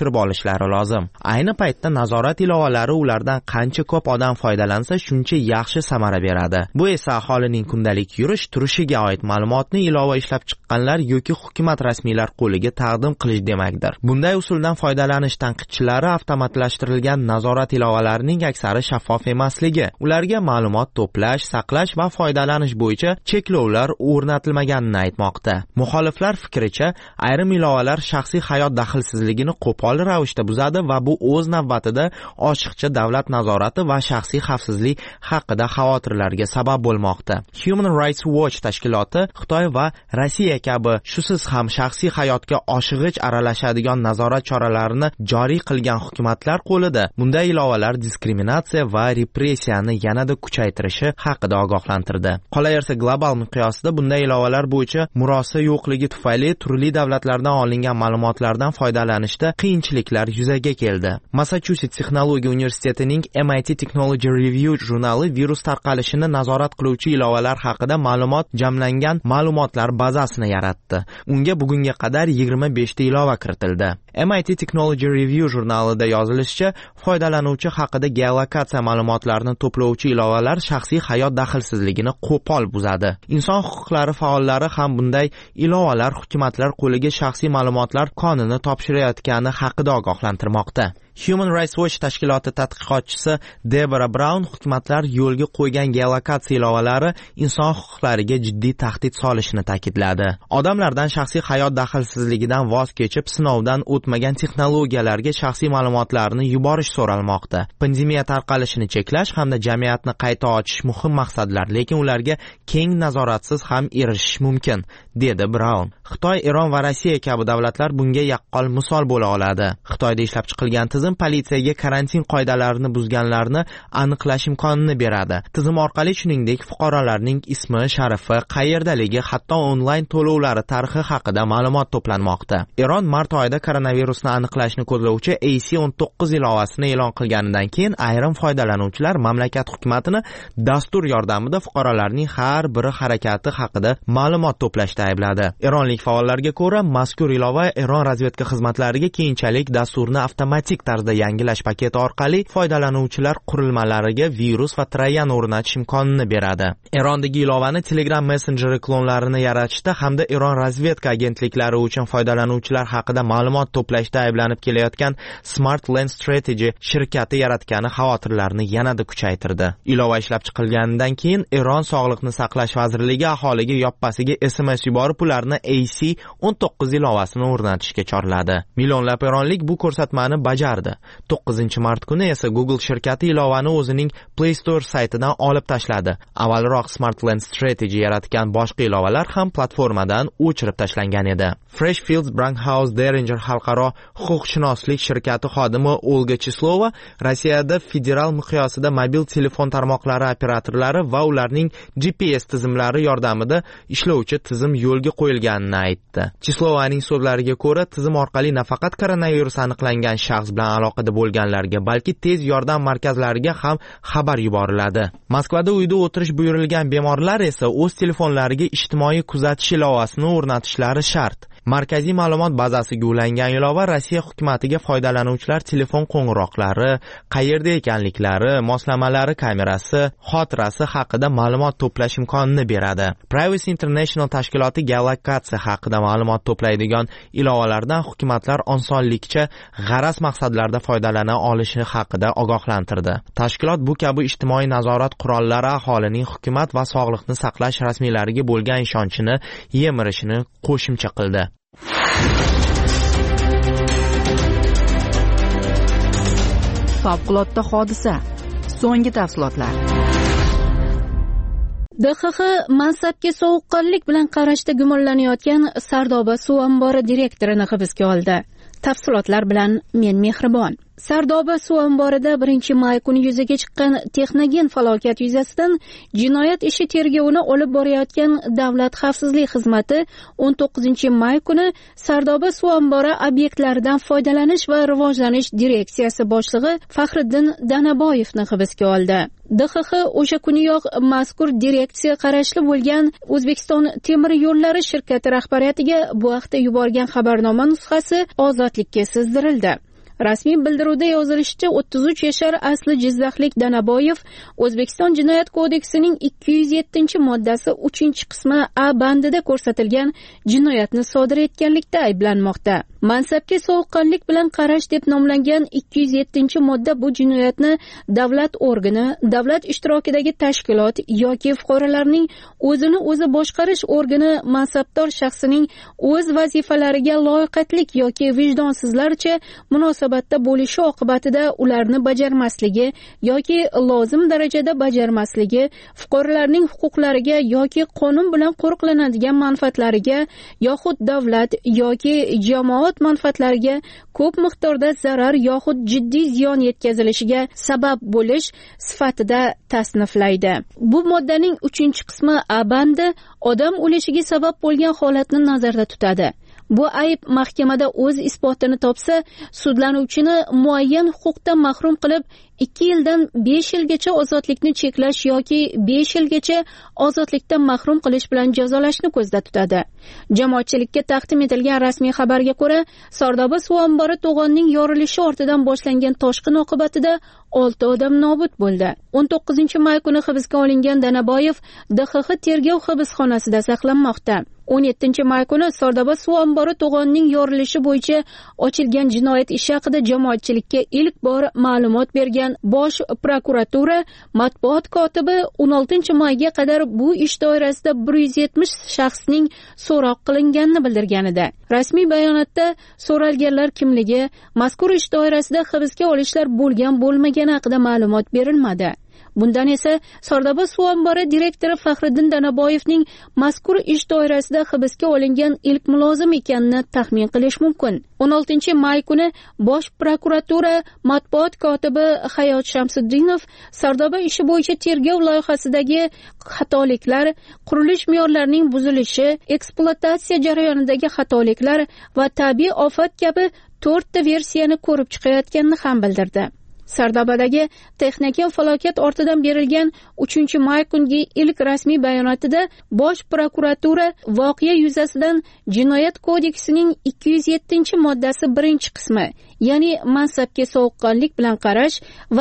qilishlari lozim. Ayni paytda nazorat ilovalari ulardan qancha ko'p odam foydalansa, shuncha yaxshi samara beradi. Bu esa aholining kundalik yurish-turishiga oid ma'lumotni ilova ishlab chiqqanlar yoki hukumat rasmiylar qo'liga taqdim qilish demakdir. Bunday usuldan foydalanish tanqidchilari avtomatlashtirilgan nazorat ilovalarining aksari shaffof emasligi, ularga ma'lumot to'plash, saqlash va foydalanish bo'yicha cheklovlar o'rnatilmaganini aytmoqda. Muxoliflar fikricha, ayrim ilovalar shaxsiy hayot daxlsizligini qo'pol ravishda buzadi va bu o'z navbatida ochiqcha davlat nazorati va shaxsiy xavfsizlik haqida xavotirlarga sabab bo'lmoqda. Human Rights Watch tashkiloti Xitoy va Rossiya kabi shusiz ham shaxsiy hayotga oshig'ich aralashadigan nazorat choralarini joriy qilgan hukumatlar qo'lida bunday ilovalar diskriminatsiya va repressiyani yanada kuchaytirishi haqida ogohlantirdi. Qolaversa, global miqyosda bunday ilovalar bo'yicha murosa yo'qligi tufayli turli davlatlardan olingan ma'lumotlardan foydalanishda qiyinchiliklar yuzaga keldi. Massachusetts texnologiya universitetining MIT Technology Review jurnali virus tarqalishini nazorat qiluvchi ilovalar haqida ma'lumot jamlangan ma'lumotlar bazasini yaratdi. Unga bugunga qadar 25 ta ilova kiritildi. MIT Technology Review jurnalida yozilishicha, foydalanuvchi haqida geolokatsiya ma'lumotlarini to'plovchi ilovalar shaxsiy hayot daxlsizligini qo'pol buzadi. Inson huquqlari faollari ham bunday ilovalar hukumatlar qo'liga shaxsiy ma'lumotlar konini topshirayotgani haqida ogohlantirmoqda. Human Rights Watch tashkiloti tadqiqotchisi Deborah Brown hukumatlar yo'lga qo'ygan geolokatsiya ilovalari inson huquqlariga jiddiy tahdid solishini ta'kidladi. Odamlardan shaxsiy hayot daxlsizligidan voz kechib, sinovdan o'tmagan texnologiyalarga shaxsiy ma'lumotlarni yuborish so'ralmoqda. Pandemiya tarqalishini cheklash hamda jamiyatni qayta ochish muhim maqsadlar, lekin ularga keng nazoratsiz ham erishish mumkin, dedi Brown. Xitoy, Eron va Rossiya kabi davlatlar bunga yaqqol misol bo'la oladi. Xitoyda ishlab chiqilgan tizim politsiyaga karantin qoidalarini buzganlarni aniqlash imkonini beradi. Tizim orqali shuningdek fuqarolarning ismi, sharifi, qayerdaligi, hatto onlayn to'lovlari tarixi haqida ma'lumot to'planmoqda. Eron mart oyida koronavirusni aniqlashni ko'zlovchi AC-19 ilovasini e'lon qilganidan keyin ayrim foydalanuvchilar mamlakat hukumatini dastur yordamida fuqarolarning har biri harakati haqida ma'lumot to'plashda aybladi. Eronlik faollarga ko'ra, mazkur ilova Eron razvedka xizmatlariga keyinchalik dasturni avtomatik tarzda yangilash paketi orqali foydalanuvchilar qurilmalariga virus va troyan o'rnatish imkonini beradi. Erondagi ilovani Telegram messenjeri klonlarini yaratishda hamda Eron razvedka agentliklari uchun foydalanuvchilar haqida ma'lumot to'plashda ayblanib kelayotgan Smart Lens Strategy shirkati yaratgani xavotirlarni yanada kuchaytirdi. Ilova ishlab chiqilganidan keyin Eron Sog'liqni saqlash vazirligi aholiga yoppasiga SMS yuborib ularni AC-19 ilovasini o'rnatishga chorladi. Millionlab eronlik bu ko'rsatmani bajardi. 9-mart kuni esa Google shirkati ilovani o'zining Play Store saytidan olib tashladi. Avvalroq Smart Lens Strategy yaratgan boshqa ilovalar ham platformadan o'chirib tashlangan edi. Freshfields Brandhaus Derringer xalqaro huquqshunoslik shirkati xodimi Olga Chislova Rossiyada federal miqyosida mobil telefon tarmoqlari operatorlari va ularning GPS tizimlari yordamida ishlovchi tizim yo'lga qo'yilganini aytdi. Chislovaning so'zlariga ko'ra, tizim orqali nafaqat koronavirus aniqlangan shaxs bilan aloqada bo'lganlarga, balki tez yordam markazlariga ham xabar yuboriladi. Moskvada uyda o'tirish buyurilgan bemorlar esa o'z telefonlariga ijtimoiy kuzatish ilovasini o'rnatishlari shart. Markaziy ma'lumot bazasiga ulangan ilova Rossiya hukumatiga foydalanuvchilar telefon qo'ng'iroqlari, qayerda ekanliklari, moslamalari kamerasi, xotirasi haqida ma'lumot to'plash imkonini beradi. Privacy International tashkiloti geolokatsiya haqida ma'lumot to'playdigan ilovalardan hukumatlar osonlikcha g'araz maqsadlarda foydalana olishi haqida ogohlantirdi. Tashkilot bu kabi ijtimoiy nazorat qurollari aholining hukumat va sog'liqni saqlash rasmiylariga bo'lgan ishonchini yemirishini qo'shimcha qildi. Favqulodda hodisa. So'nggi tafsilotlar. DXX mansabga sovuqqonlik bilan qarashda gumonlanayotgan Sardoba suv ombori direktorini hibsga oldi. Tafsilotlar bilan men Mehribon. Sardoba suv omborida 1-may kuni yuzaga chiqqan texnogen falokat yuzasidan jinoyat ishi tergovini olib borayotgan Davlat xavfsizlik xizmati 19-may kuni Sardoba suv ombori obyektlaridan foydalanish va rivojlanish direksiyasi boshlig'i Faxriddin Danaboyevni hibsga oldi. DXX o'sha kuniyoq mazkur direksiya qarashli bo'lgan O'zbekiston temir yo'llari shirkati rahbariyatiga bu haqda yuborgan xabarnoma nusxasi ozodlikka sizdirildi. Rasmiy bildiruvda yozilishicha 33 yashar asli Jizzaxlik Danaboyev O'zbekiston Jinoyat kodeksining 207-moddasi 3-qismi A bandida ko'rsatilgan jinoyatni sodir etganlikda ayblanmoqda. Mansabga sovuqqonlik bilan qarash deb nomlangan 207-modda bu jinoyatni davlat organi, davlat ishtirokidagi tashkilot yoki fuqarolarning o'zini o'zi boshqarish organi mansabdor shaxsining o'z vazifalariga loyiqatlik yoki vijdonsizlarcha munosabatda bo'lishi oqibatida ularni bajarmasligi yoki lozim darajada bajarmasligi, fuqarolarning huquqlariga yoki qonun bilan qo'riqlanadigan manfaatlariga yoxud davlat yoki jamoat manfaatlariga ko'p miqdorda zarar yoxud jiddiy ziyon yetkazilishiga sabab bo'lish sifatida tasniflaydi. Bu moddaning 3-qismi A bandi odam o'lishiga sabab bo'lgan holatni nazarda tutadi. Bu ayb mahkamada o'z isbotini topsa, sudlanuvchini muayyan huquqdan mahrum qilib 2 yildan 5 yilgacha ozodlikni cheklash yoki 5 yilgacha ozodlikdan mahrum qilish bilan jazolashni ko'zda tutadi. Jamoatchilikka taqdim etilgan rasmiy xabarga ko'ra, Sardoba suv ombori to'g'onning yorilishi ortidan boshlangan toshqin oqibatida 6 odam nobud bo'ldi. 19-may kuni hibsga olingan Danaboyev DXX tergov hibsxonasida saqlanmoqda. 17-may kuni Sardoba suv ombori to'g'onning yorilishi bo'yicha ochilgan jinoyat ishi haqida jamoatchilikka ilk bor ma'lumot bergan Bosh prokuratura matbuot kotibi 16-mayga qadar bu ish doirasida 170 shaxsning so'roq qilinganini bildirgan edi. Rasmiy bayonotda so'ralganlar kimligi, mazkur ish doirasida hibsga olishlar bo'lgan-bo'lmagani haqida ma'lumot berilmadi. Bundan esa Sardoba suv ombori direktori Faxriddin Danaboyevning mazkur ish doirasida hibsga olingan ilk mulozim ekanini taxmin qilish mumkin. 16-may kuni Bosh prokuratura matbuot kotibi Hayot Shamsiddinov Sardoba ishi bo'yicha tergov loyihasidagi xatoliklar, qurilish me'yorlarining buzilishi, ekspluatatsiya jarayonidagi xatoliklar va tabiiy ofat kabi 4 ta versiyani ko'rib chiqayotganini ham bildirdi. Sardobadagi texnik falokat ortidan berilgan 3-may kungi ilk rasmiy bayonotida Bosh prokuratura voqea yuzasidan Jinoyat kodeksining 207-moddasi 1-qismi, ya'ni mansabga sovuqqonlik bilan qarash va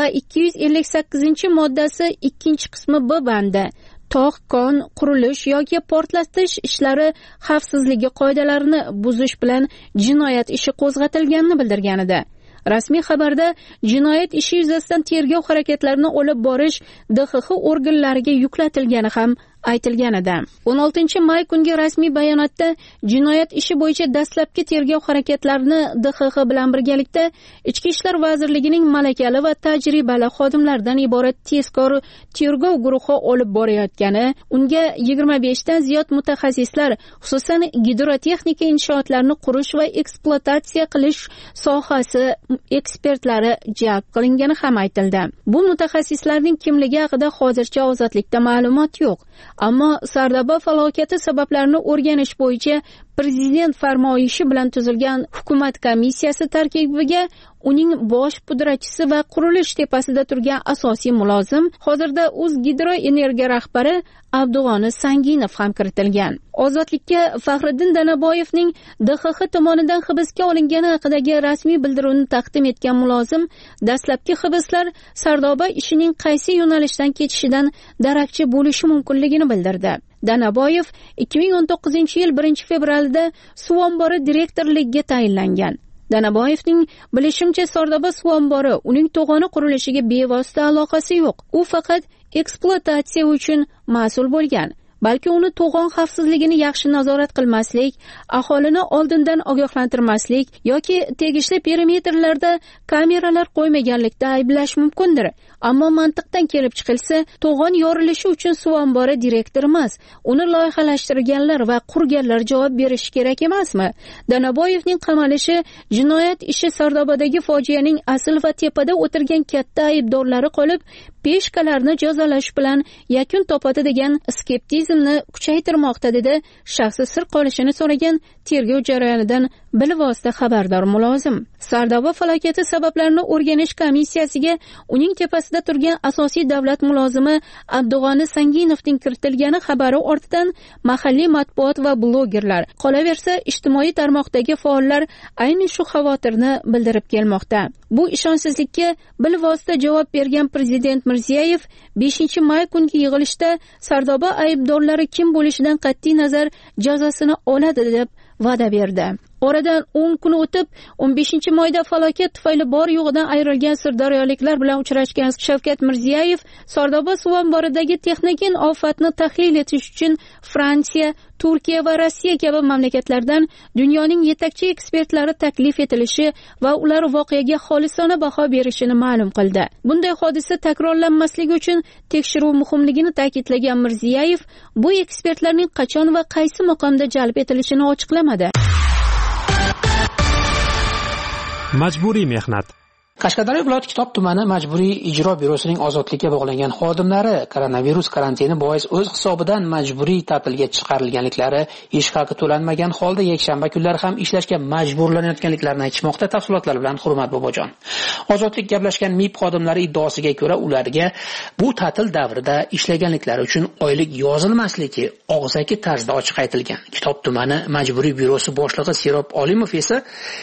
258-moddasi 2-qismi B bandi tog', kon, qurilish yoki portlatish ishlari xavfsizligi qoidalarini buzish bilan jinoyat ishi qo'zg'atilganini bildirgan edi. Rasmiy xabarda jinoyat ishi yuzasidan tergov harakatlarini olib borish DXX organlariga yuklatilgani ham aytilgan edi. 16-may kungi rasmiy bayonotda jinoyat ishi bo'yicha dastlabki tergov harakatlarini DXX bilan birgalikda Ichki ishlar vazirligining malakali va tajribali xodimlaridan iborat tezkor tergov guruhi olib borayotgani, unga 25 dan ziyod mutaxassislar, xususan gidrotexnika inshootlarini qurish va ekspluatatsiya qilish sohasi ekspertlari jalb qilingani ham aytildi. Bu mutaxassislarning kimligi haqida hozircha ozodlikda ma'lumot yo'q. Ammo Sardoba falokati sabablarini o'rganish bo'yicha Prezident farmoyishi bilan tuzilgan hukumat komissiyasi tarkibiga uning bosh pudratchisi va qurilish tepasida turgan asosiy mulozim, hozirda O'zgidroenergiya rahbari Abdug'oni Sanginov ham kiritilgan. Ozodlikka Faxriddin Danaboyevning DXX tomonidan hibsga olingani haqidagi rasmiy bildiruvni taqdim etgan mulozim dastlabki hibslar Sardoba ishining qaysi yo'nalishdan ketishidan darakchi bo'lishi mumkinligini bildirdi. Danaboyev 2019-yil 1-fevralda suv ombori direktorligiga tayinlangan. Danaboyevning bilishimcha Sardoba suv ombori uning to'g'oni qurilishiga bevosita aloqasi yo'q. U faqat ekspluatatsiya uchun mas'ul bo'lgan. Balki uni to'g'on xavfsizligini yaxshi nazorat qilmaslik, aholini oldindan ogohlantirmaslik yoki tegishli perimetrlarda kameralar qo'ymaganlikda ayblash mumkindir. Ammo mantiqdan kelib chiqilsa, to'g'on yorilishi uchun suv ombori direktor emas, uni loyihalashtirganlar va qurganlar javob berishi kerak emasmi? Danaboyevning qamalishi jinoyat ishi Sardobadagi fojianing asl va tepada o'tirgan katta aybdorlari qolib, peshkalarni jazolash bilan yakun topadi degan skeptizmni kuchaytirmoqda, dedi shaxsi sir qolishini so'ragan tergov jarayonidan bilvosita xabardor mulozim. Sardoba falokati sabablarini o'rganish komissiyasiga uning tepasida turgan asosiy davlat mulozimi Abdug'oni Sanginovning kiritilgani xabari ortidan mahalliy matbuot va blogerlar, qolaversa ijtimoiy tarmoqdagi faollar ayni shu xavotirni bildirib kelmoqda. Bu ishonchsizlikka bilvosita javob bergan prezident Mirziyoyev 5-may kungi yig'ilishda Sardoba aybdorlari kim bo'lishidan qat'iy nazar jazosini oladi deb va'da berdi. Oradan 10 kun o'tib 15-mayda falokat tufayli bor yo'g'idan ayrilgan sirdaryoliklar bilan uchrashgan Shavkat Mirziyoyev Sardoba suv omboridagi texnogen ofatni tahlil etish uchun Fransiya, Turkiya va Rossiya kabi mamlakatlardan dunyoning yetakchi ekspertlari taklif etilishi va ular voqeaga xolisona baho berishini ma'lum qildi. Bunday hodisa takrorlanmasligi uchun tekshiruv muhimligini ta'kidlagan Mirziyoyev bu ekspertlarning qachon va qaysi maqomda jalb etilishini ochiqlamadi. Majburiy mehnat. Qashqadaryo viloyati Kitob tumani majburiy ijro byurosining ozodlikka bog'langan xodimlari koronavirus karantini bois o'z hisobidan majburiy ta'tilga chiqarilganliklari, ish haqi to'lanmagan holda yakshanba kunlari ham ishlashga majburlanayotganliklarini aytishmoqda. Tafsilotlar bilan Hurmat Bobojon. Ozodlik gaplashgan MIB xodimlari iddaosiga ko'ra, ularga bu ta'til davrida ishlaganliklari uchun oylik yozilmasligi og'zaki tarzda ochiq aytilgan. Kitob tumani majburiy byurosi boshlig'i Serob Olimov esa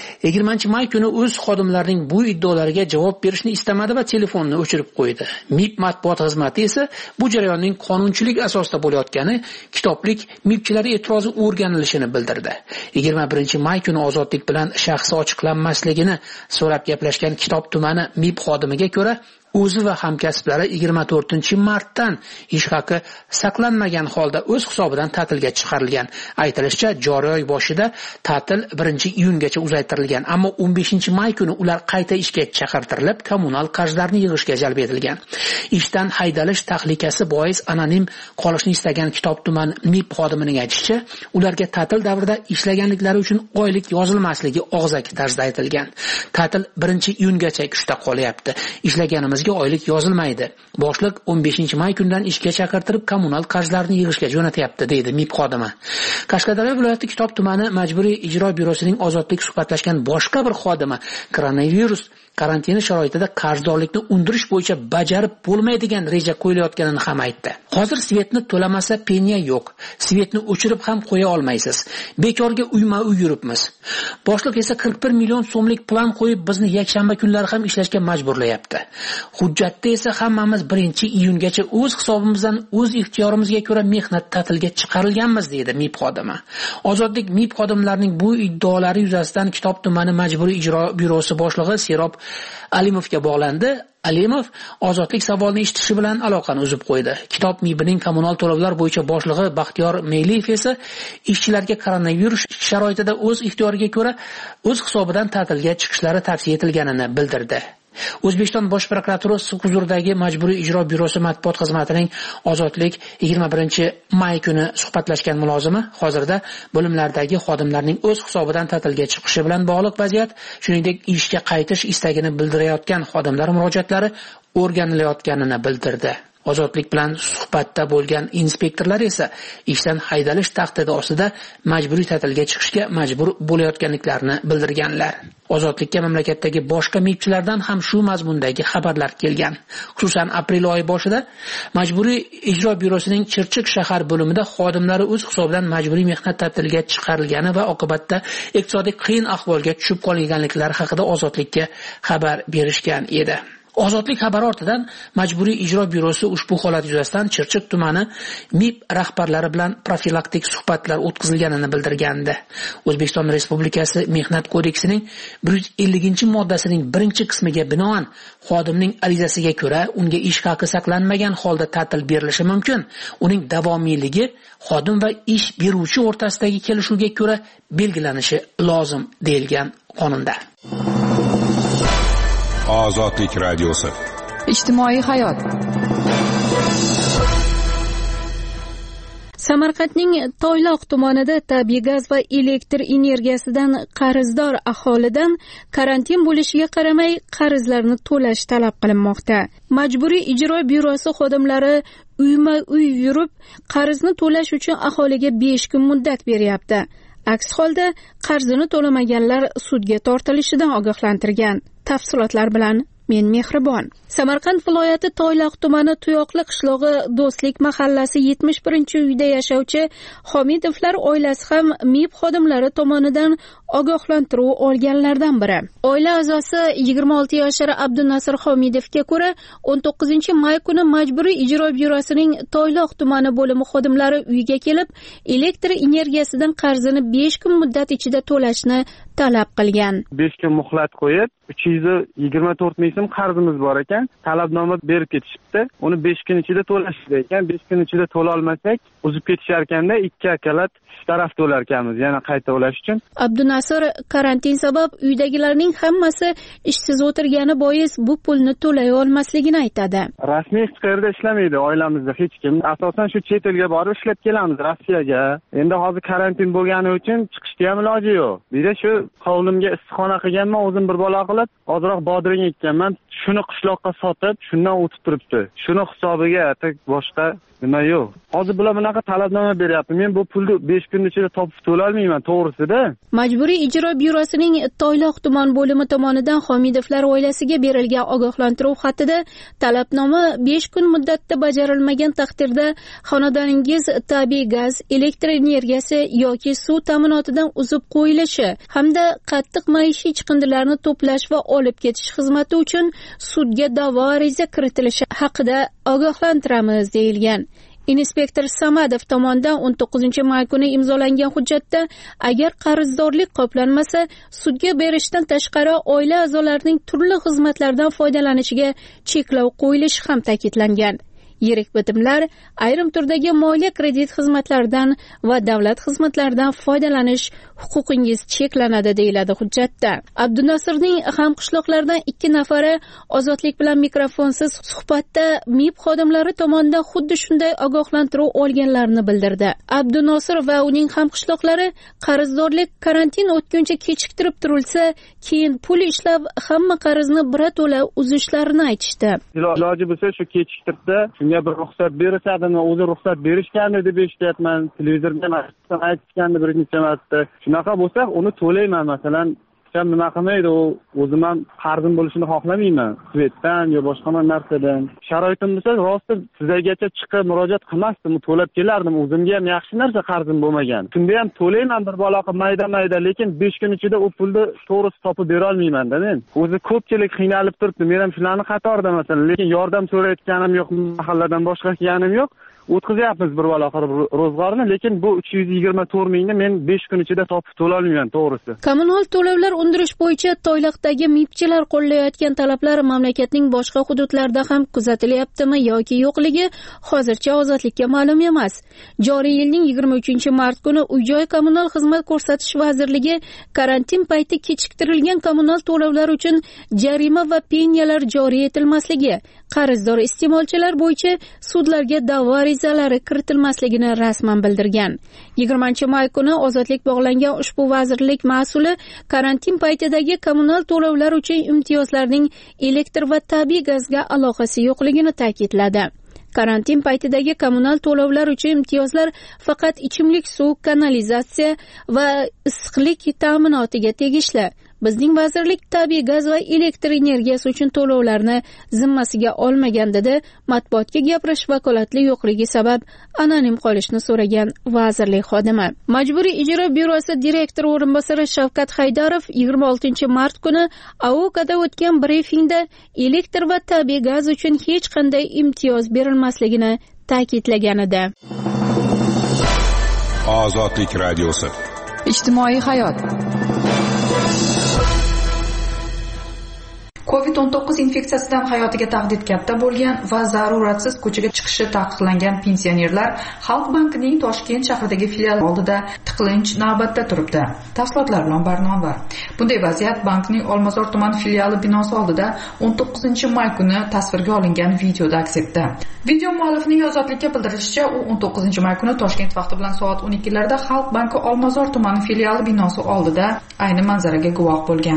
20-may kuni o'z xodimlarining bu iddaolariga javob berishni istamadi va telefonni o'chirib qo'ydi. MIB matbuot xizmati esa bu jarayonning qonunchilik asosida bo'layotgani, kitoblik MIBchilari e'tirozi o'rganilishini bildirdi. 21-may kuni ozodlik bilan shaxsi ochiqlanmasligini so'rab gaplashgan Kitob tumani MIB xodimiga ko'ra, o'zi va hamkasblari 24-martdan ish haqi saqlanmagan holda o'z hisobidan ta'tilga chiqarilgan. Aytilishicha, joriy oy boshida ta'til 1-iyungacha uzaytirilgan, ammo 15-may kuni ular qayta ishga chaqirtirilib, kommunal qarzlarni yig'ishga jalb etilgan. Ishdan haydalish tahlikasi bois anonim qolishni istagan Kitob tuman MIB xodimining aytishicha, ularga ta'til davrida ishlaganliklari uchun oylik yozilmasligi og'zaki tarzda aytilgan. Ta'til 1-iyungacha kuchda qolyapti. Ishlaganimiz oylik yozilmaydi. Boshliq 15-may kundan ishga chaqirtirib kommunal qarzlarni yig'ishga jo'natyapti, deydi MIB xodimi. Qashqadaryo viloyati Kitob tumani majburiy ijro byurosining ozodlik suhbatlashgan boshqa bir xodimi koronavirus karantini sharoitida qarzdorlikni undirish bo'yicha bajarib bo'lmaydigan reja qo'yilayotganini ham aytdi. Hozir svetni to'lamasa penya yo'q. Svetni o'chirib ham qo'ya olmaysiz. Bekorga uyma-uy yuribmiz. Boshliq esa 41 million so'mlik plan qo'yib bizni yakshanba kunlari ham ishlashga majburlayapti. Hujjatda esa hammamiz 1-iyungacha o'z hisobimizdan, o'z ixtiyorimizga ko'ra mehnat ta'tilga chiqarilganmiz, deydi MIB xodimi. Ozodlik MIB xodimlarining bu iddaolari yuzasidan Kitob tumani majburiy ijro byurosi boshlig'i Serob Alimovga bog'landi. Alimov ozodlik savolni eshitishi bilan aloqani uzib qo'ydi. Kitob MIBning kommunal to'lovlar bo'yicha boshlig'i Baxtiyor Meyliyev esa ishchilarga koronavirus sharoitida o'z ixtiyoriga ko'ra o'z hisobidan ta'tilga chiqishlari tavsiya etilganini bildirdi. O'zbekiston Bosh prokuraturasi huzuridagi majburiy ijro byurosi matbuot xizmatining ozodlik 21-may kuni suhbatlashgan mulozimi hozirda bo'limlardagi xodimlarning o'z hisobidan ta'tilga chiqishi bilan bog'liq vaziyat, shuningdek ishga qaytish istagini bildirayotgan xodimlar murojaatlari o'rganilayotganini bildirdi. Ozodlik bilan suhbatda bo'lgan inspektorlar esa ishdan haydalish tahdidi ostida majburiy ta'tilga chiqishga majbur bo'layotganliklarini bildirganlar. Ozodlikka mamlakatdagi boshqa MIBchilardan ham shu mazmundagi xabarlar kelgan. Xususan, aprel oyi boshida majburiy ijro byurosining Chirchiq shahar bo'limida xodimlari o'z hisobidan majburiy mehnat ta'tiliga chiqarilgani va oqibatda iqtisodiy qiyin ahvolga tushib qolganliklari haqida Ozodlikka xabar berishgan edi. Ozodlik xabari ortidan majburiy ijro byurosi ushbu holat yuzasidan Chirchiq tumani MIB rahbarlari bilan profilaktik suhbatlar o'tkazilganini bildirgandi. O'zbekiston Respublikasi Mehnat kodeksining 150-moddasining 1-qismiga binoan xodimning arizasiga ko'ra unga ish haqi saqlanmagan holda ta'til berilishi mumkin. Uning davomiyligi xodim va ish beruvchi o'rtasidagi kelishuvga ko'ra belgilanishi lozim, deyilgan qonunda. Ozodlik radiosi. Ijtimoiy hayot. Samarqandning Toyloq tumanida tabiiy gaz va elektr energiyasidan qarzdor aholidan karantin bo'lishiga qaramay qarzlarni to'lash talab qilinmoqda. Majburiy ijro byurosi xodimlari uyma-uy yurib qarzni to'lash uchun aholiga 5 kun muddat beryapti. Aks holda qarzini to'lamaganlar sudga tortilishidan ogohlantirgan. Tafsilotlar bilan men Mehribon. Samarqand viloyati Toyloq tumani Tuyoqli qishlog'i Do'stlik mahallasi 71-uyda yashovchi Homidovlar oilasi ham MIB xodimlari tomonidan ogohlantiruv olganlardan biri. Oila a'zosi 26 yoshli Abdunasir Homidovga ko'ra 19-may kuni Majburiy ijro byurosining Toyloq tumani bo'limi xodimlari uyga kelib, elektr energiyasidan qarzini 5 kun muddat ichida to'lashni talab qilgan. 5 kun muhlat qo'yib, 324 ming so'm qarzimiz bor ekan, talabnoma berib ketishibdi. Uni 5 kun ichida to'lashdi ekan. 5 kun ichida to'la olmasak, uzib ketishar ekanda, ikki akalat taraf to'lar ekanmiz, yana qayta to'lash uchun. Abdunasir karantin sabab uydagilarning hammasi ishsiz o'tirgani bois bu pulni to'lay olmasligini aytadi. Rasmiy hech qayerda ishlamaydi oilamizda hech kim. Asosan shu chet elga borib ishlab kelamiz, Rossiyaga. Endi hozir karantin bo'lgani uchun chiqishga ham iloji yo'q. Bir de shu hovlimga issiqxona qilganman, o'zim bir bola qilib, ozroq bodring ekkanman. Shuni qishloqqa sotib, shundan o'tib turibdi. Shuni hisobiga boshqa nima yo'q. Hozir bular bunaqa talabnoma beryapti. Men bu pulni 5 kun ichida topib to'la olmayman, to'g'risida. Majburiy ijro byurosining Toyloq tuman bo'limi tomonidan Homidovlar oilasiga berilgan ogohlantiruv xatida talabnoma 5 kun muddatda bajarilmagan taqdirda xonadoningiz tabiiy gaz, elektr energiyasi yoki suv ta'minotidan uzib qo'yilishi hamda qattiq maishiy chiqindilarni to'plash va olib ketish xizmati uchun sudga da'vo ariza kiritilishi haqida ogohlantiramiz deyilgan. Inspektor Samadov tomonidan 19-may kuni imzolangan hujjatda agar qarzdorlik qoplanmasa, sudga berishdan tashqari oila a'zolarining turli xizmatlardan foydalanishiga cheklov qo'yilishi ham ta'kidlangan. Yirik bitimlar, ayrim turdagi moliya kredit xizmatlaridan va davlat xizmatlaridan foydalanish huquqingiz cheklanadi deyiladi hujjatda. Abdunasirning hamqishloqlaridan 2 nafari Ozodlik bilan mikrofonsiz suhbatda MIB xodimlari tomonidan xuddi shunday ogohlantiruv olganlarini bildirdi. Abdunasir va uning hamqishloqlari qarzdorlik karantin o'tguncha kechiktirib turilsa, keyin pul ishlab hamma qarzni birato'la uzishlarini aytishdi. Iloji bo'lsa shu kechiktirdi. Shunga bir ruxsat berishadimi, o'zi ruxsat berishgandi deb eshityapman. Televizorda aytishgandi bir necha marta. Shunaqa bo'lsa, uni to'layman, masalan, hech nima qilmaydi, o'zim ham qarzim bo'lishini xohlamayman. Svetdan yo boshqa narsadan. Sharoitim bo'lsa, rosti sizlargacha chiqib murojaat qilmasdim, to'lab kelardim. O'zimga ham yaxshi narsa qarzim bo'lmagan. Shunda ham to'layman bir bola qilib mayda-mayda, lekin 5 kun ichida u pulni to'g'ri topib bera olmayman-da men. O'zi ko'pchilik qiynalib turibdi. Men ham shularni qatorida masalan, lekin yordam so'rayotganim yo'q, mahalladan boshqa kelganim yo'q. O'tkazayapmiz bir bola qilib ro'zg'orni, lekin bu 324 mingni men 5 kun ichida topib to'la olmayman, to'g'risi. Kommunal to'lovlar undirish bo'yicha Toyloqdagi MIBchilar qo'llayotgan talablar mamlakatning boshqa hududlarida ham kuzatilyaptimi yoki yo'qligi hozircha Ozodlikka ma'lum emas. Joriy yilning 23-mart kuni Uy-joy kommunal xizmat ko'rsatish vazirligi karantin payti kechiktirilgan kommunal to'lovlar uchun jarima va pensiyalar joriy etilmasligi, qarzdor iste'molchilar bo'yicha sudlarga da'vo arizalari kiritilmasligini rasman bildirgan. 20-may kuni Ozodlik bog'langan ushbu vazirlik mas'uli karantin paytidagi kommunal to'lovlar uchun imtiyozlarning elektr va tabiiy gazga aloqasi yo'qligini ta'kidladi. Karantin paytidagi kommunal to'lovlar uchun imtiyozlar faqat ichimlik suv, kanalizatsiya va issiqlik ta'minotiga tegishli. Bizning vazirlik tabiiy gaz va elektr energiyasi uchun to'lovlarni zimmasiga olmagan dedi. Matbuotga gapirish vakolatli yo'qligi sabab anonim qolishni so'ragan vazirlik xodimi. Majburiy ijro byurosi direktori o'rinbosari Shavkat Haydarov 26-mart kuni AOKda o'tgan brifingda elektr va tabiiy gaz uchun hech qanday imtiyoz berilmasligini ta'kidlagan edi. Ozodlik radiosi. Ijtimoiy hayot. COVID-19 infeksiyasidan hayotiga tahdid katta bo'lgan va zaruratsiz ko'chaga chiqishi taqiqlangan pensionerlar Xalq bankining Toshkent shahridagi filiali oldida tiqilinch navbatda turibdi. Tafsilotlar bilan Barnova. Bunday vaziyat bankning Olmazor tuman filiali binosi oldida 19-may kuni tasvirga olingan videoda aks etdi. Video muallifining Ozodlikka bildirishicha, u 19-may kuni Toshkent vaqti bilan soat 12 larda Xalq banki Olmazor tumani filiali binosi oldida ayni manzaraga guvoh bo'lgan.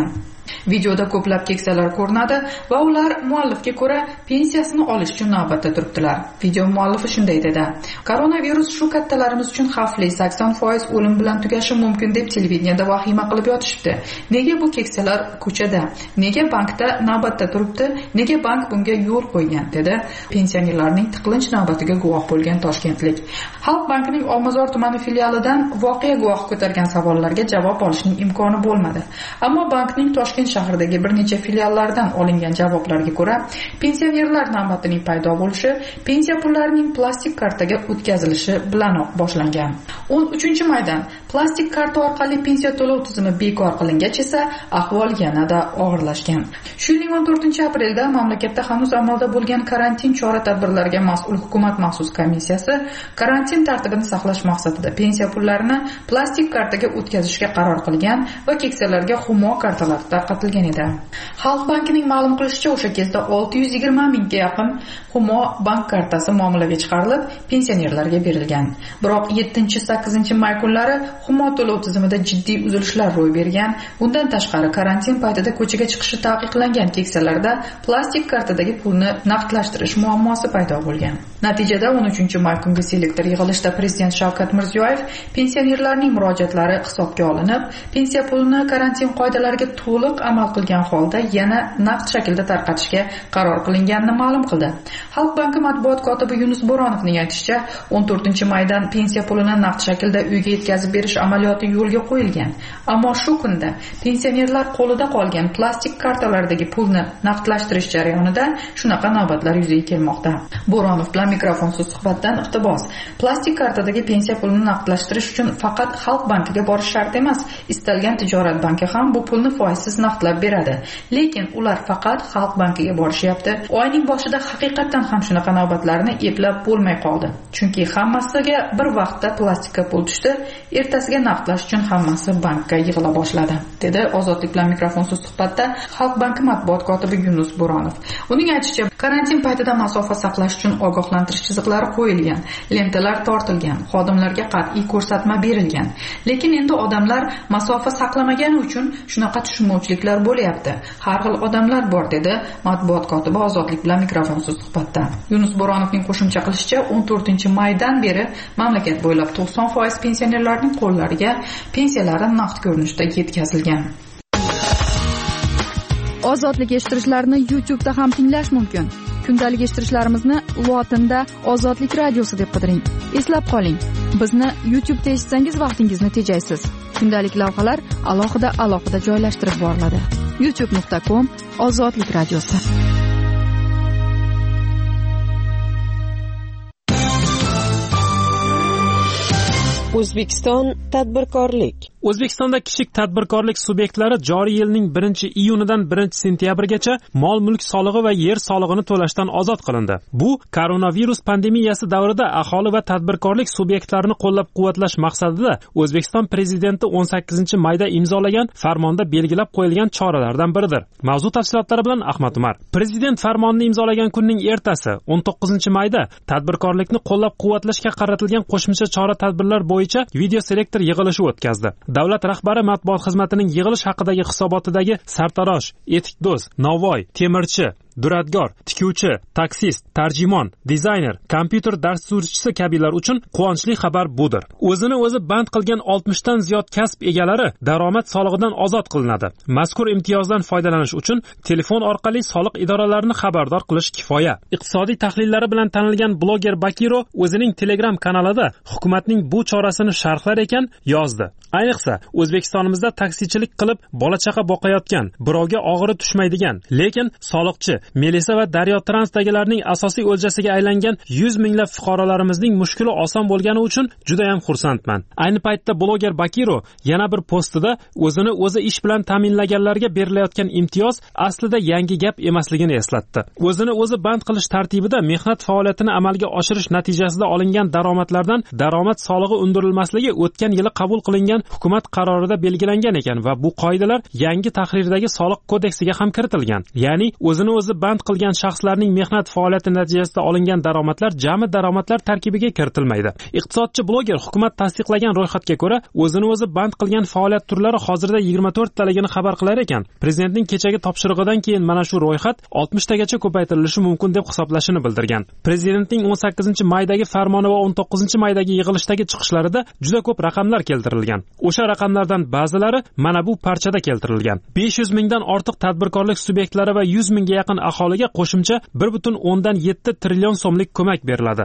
Videoda ko'plab keksalar ko'rinadi va ular muallifga ko'ra pensiyasini olish uchun navbatda turibdilar. Video muallifi shunday dedi: "Koronavirus shu kattalarimiz uchun xavfli, 80% o'lim bilan tugashi mumkin deb televideniyada vahima qilib yotishibdi. Nega bu keksalar ko'chada? Nega bankda navbatda turibdi? Nega bank bunga yo'l qo'ygan?" dedi pensionerlarning tiqilinch navbatiga guvoh bo'lgan toshkentlik. Xalq bankining Olmazor tumani filialidan voqea guvohi ko'targan savollarga javob olishning imkoni bo'lmadi. Ammo bankning Toshkent shahridagi bir necha filiallaridan olingan javoblarga ko'ra, pensionerlar navbatining paydo bo'lishi pensiya pullarining plastik kartaga o'tkazilishi bilanoq boshlangan. 13-maydan plastik karta orqali pensiya to'lov tizimi bekor qilingach esa ahvol yanada og'irlashgan. Shuning 14-aprelda mamlakatda hanuz amalda bo'lgan karantin chora-tadbirlariga mas'ul hukumat maxsus komissiyasi karantin tartibini saqlash maqsadida pensiya pullarini plastik kartaga o'tkazishga qaror qilgan va keksalarga Humo kartalar tarqatilgan edi. Xalq bankining ma'lum qilishicha, o'sha kezda 620 mingga yaqin Humo bank kartasi muomalaga chiqarilib, pensionerlarga berilgan. Biroq 7-8-may kunlari Humo to'lov tizimida jiddiy uzilishlar ro'y bergan. Bundan tashqari, karantin paytida ko'chaga chiqishi taqiqlangan keksalarda plastik kartadagi pulni naqdlashtirish muammosi paydo bo'lgan. Natijada 13-may kungi selektor yig'ilishda Prezident Shavkat Mirziyoyev pensionerlarning murojaatlari hisobga olinib, pensiya pulini karantin qoidalariga to'liq amal qilgan holda yana naqd shaklda tarqatishga qaror qilinganini ma'lum qildi. Xalq banki matbuot kotibi Yunus Bo'ronovning aytishicha, 14-maydan pensiya pulini naqd shaklda uyga yetkazib berish amaliyoti yo'lga qo'yilgan. Ammo shu kunda pensionerlar qo'lida qolgan plastik kartalardagi pulni naqdlashtirish jarayonida shunaqa navbatlar yuzaga kelmoqda. Bo'ronov bilan mikrofonsiz suhbatdan iqtibos: plastik kartadagi pensiya pulini naqdlashtirish uchun faqat Xalq bankiga borish shart emas, istalgan tijorat banki ham bu pulni foizsiz naqdlab beradi. Lekin ular faqat Xalq bankiga borishyapti. Oyning boshida haqiqatan ham shunaqa navbatlarni eplab bo'lmay qoldi. Chunki hammasiga bir vaqtda plastikka pul tushdi, ertasiga naqdlash uchun hammasi bankka yig'ila boshladi, dedi Ozodlik bilan mikrofonsiz suhbatda Xalq banki matbuot kotibi Yunus Bo'ronov. Uning aytishicha, karantin paytida masofa saqlash uchun ogohlantirish chiziqlari qo'yilgan, lentalar tortilgan, xodimlarga qat'iy ko'rsatma berilgan. Lekin endi odamlar masofa saqlamagani uchun shunaqa tushunmovchiliklar bo'lyapti. Har xil odamlar bor, dedi matbuot kotibi Ozodlik bilan mikrofonsiz suhbatda. Yunus Bo'ronovning qo'shimcha qilishicha, 14-maydan beri mamlakat bo'ylab 90% pensionerlarning qo'llariga pensiyalari naqd ko'rinishda yetkazilgan. Ozodlik eshittirishlarni YouTube'da ham tinglash mumkin. Kundalik eshittirishlarimizni lotinda Ozodlik radiosi deb qidiring. Eslab qoling, bizni YouTube'da eshitsangiz vaqtingizni tejaysiz. Kundalik lavhalar alohida joylashtirib boriladi. youtube.com/Ozodlik radiosi. O'zbekiston tadbirkorlik. O'zbekistonda kichik tadbirkorlik subyektlari joriy yilning 1-iyunidan 1-sentyabrgacha mol-mulk solig'i va yer solig'ini to'lashdan ozod qilindi. Bu koronavirus pandemiyasi davrida aholi va tadbirkorlik subyektlarini qo'llab-quvvatlash maqsadida O'zbekiston prezidenti 18-mayda imzolagan farmonda belgilab qo'yilgan choralardan biridir. Mavzu tafsilotlari bilan Ahmad Umar. Prezident farmonini imzolagan kunning ertasi 19-mayda tadbirkorlikni qo'llab-quvvatlashga qaratilgan qo'shimcha chora-tadbirlar bo'yicha video selektor yig'ilishi o'tkazdi. Davlat rahbari matbuot xizmatining yig'ilish haqidagi hisobotidagi sartarosh, etikdo'z, novvoy, temirchi, duradgor, tikuvchi, taksist, tarjimon, dizayner, kompyuter dasturchisi kabilar uchun quvonchli xabar budir. O'zini o'zi band qilgan 60 dan ziyod kasb egalari daromad solig'idan ozod qilinadi. Mazkur imtiyozdan foydalanish uchun telefon orqali soliq idoralarini xabardor qilish kifoya. Iqtisodiy tahlillari bilan tanilgan bloger Bakiro o'zining Telegram kanalida hukumatning bu chorasini sharhlar ekan yozdi. Ayniqsa, O'zbekistonimizda taksichilik qilib bola chaqa boqayotgan, birovga og'iri tushmaydigan, lekin soliqchi, Melisa va Daryo Transdagilarning asosiy o'ljasiga aylangan 100 minglab fuqarolarimizning mushkuli oson bo'lgani uchun juda ham xursandman. Ayni paytda bloger Bakiro yana bir postida o'zini o'zi ish bilan ta'minlaganlarga berilayotgan imtiyoz aslida yangi gap emasligini eslatdi. O'zini o'zi band qilish tartibida mehnat faoliyatini amalga oshirish natijasida olingan daromadlardan daromad solig'i undirilmasligi o'tgan yili qabul qilingan hukumat qarorida belgilangan ekan va bu qoidalar yangi tahrirdagi soliq kodeksiga ham kiritilgan. Ya'ni o'zini o'zi band qilgan shaxslarning mehnat faoliyati natijasida olingan daromadlar jami daromadlar tarkibiga kiritilmaydi. Iqtisodchi bloger hukumat tasdiqlagan ro'yxatga ko'ra, o'zini o'zi band qilgan faoliyat turlari hozirda 24 taligini xabar qilar ekan. Prezidentning kechagi topshirig'idan keyin mana shu ro'yxat 60 tagacha ko'paytirilishi mumkin deb hisoblashini bildirgan. Prezidentning 18-maydagi farmoni va 19-maydagi yig'ilishdagi chiqishlarida juda ko'p raqamlar keltirilgan. O'sha raqamlardan ba'zilari mana bu parchada keltirilgan. 500 mingdan ortiq tadbirkorlik subyektlari va 100 mingga yaqin aholiga qo'shimcha 1.7 trillion so'mlik ko'mak beriladi.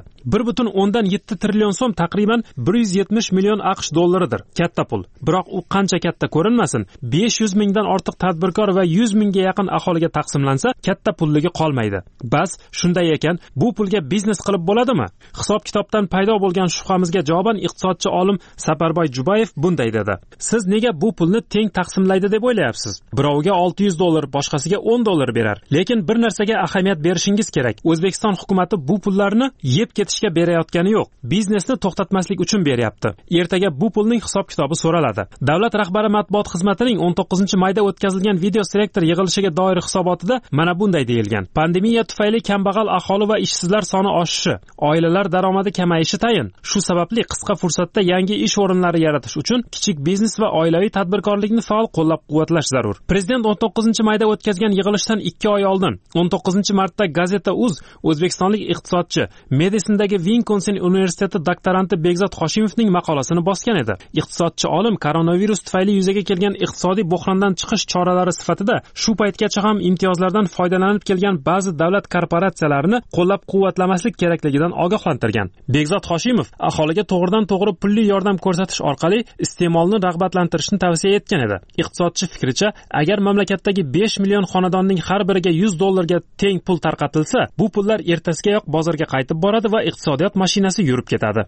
1.7 trillion so'm taqriban 170 million AQSh dollaridir. Katta pul. Biroq u qancha katta ko'rinmasin, 500 mingdan ortiq tadbirkor va 100 mingga yaqin aholiga taqsimlansa, katta pulligi qolmaydi. Bas, shunday ekan, bu pulga biznes qilib bo'ladimi? Hisob-kitobdan paydo bo'lgan shubhamizga javoban iqtisodchi olim Saparboy Jubayev bunday dedi. Siz nega bu pulni teng taqsimlaydi deb o'ylayapsiz? Biroviga 600 dollar, boshqasiga 10 dollar berar. Lekin bir narsaga ahamiyat berishingiz kerak. O'zbekiston hukumatı bu pullarni yeb ketishga berayotgani yo'q. Biznesni to'xtatmaslik uchun beryapti. Ertaga bu pulning hisob-kitobi so'raladi. Davlat rahbari matbuot xizmatining 19-mayda o'tkazilgan video selektor yig'ilishiga doir hisobotida mana bunday deyilgan. Pandemiya tufayli kambag'al aholi va ishsizlar soni oshishi, oilalar daromadi kamayishi tayin. Shu sababli qisqa fursatda yangi ish o'rinlari yaratish uchun kichik biznes va oilaviy tadbirkorlikni faol qo'llab-quvvatlash zarur. Prezident 19-mayda o'tkazgan yig'ilishdan 2 oy oldin 19-martda Gazeta Uz o'zbekistonlik iqtisodchi, Medisindagi Wisconsin universiteti doktoranti Begzod Hoshimovning maqolasini bosgan edi. Iqtisodchi olim koronavirus tufayli yuzaga kelgan iqtisodiy buhrondan chiqish choralari sifatida shu paytgacha ham imtiyozlardan foydalanib kelgan ba'zi davlat korporatsiyalarini qo'llab-quvvatlamaslik kerakligidan ogohlantirgan. Begzod Hoshimov aholiga to'g'ridan-to'g'ri pulli yordam ko'rsatish orqali iste'molni rag'batlantirishni tavsiya etgan edi. Iqtisodchi fikricha, agar mamlakatdagi 5 million xonadonning har biriga 100 dollarga teng pul tarqatilsa, bu pullar ertasigayoq bozorga qaytib boradi va iqtisodiyot mashinasi yurib ketadi.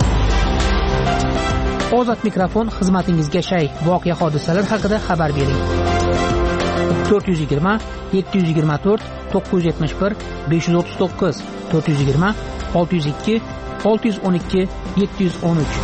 Ozod mikrofon xizmatingizga shay. Voqea hodisalar haqida xabar bering. 420 724 971 539 420 602 612 713.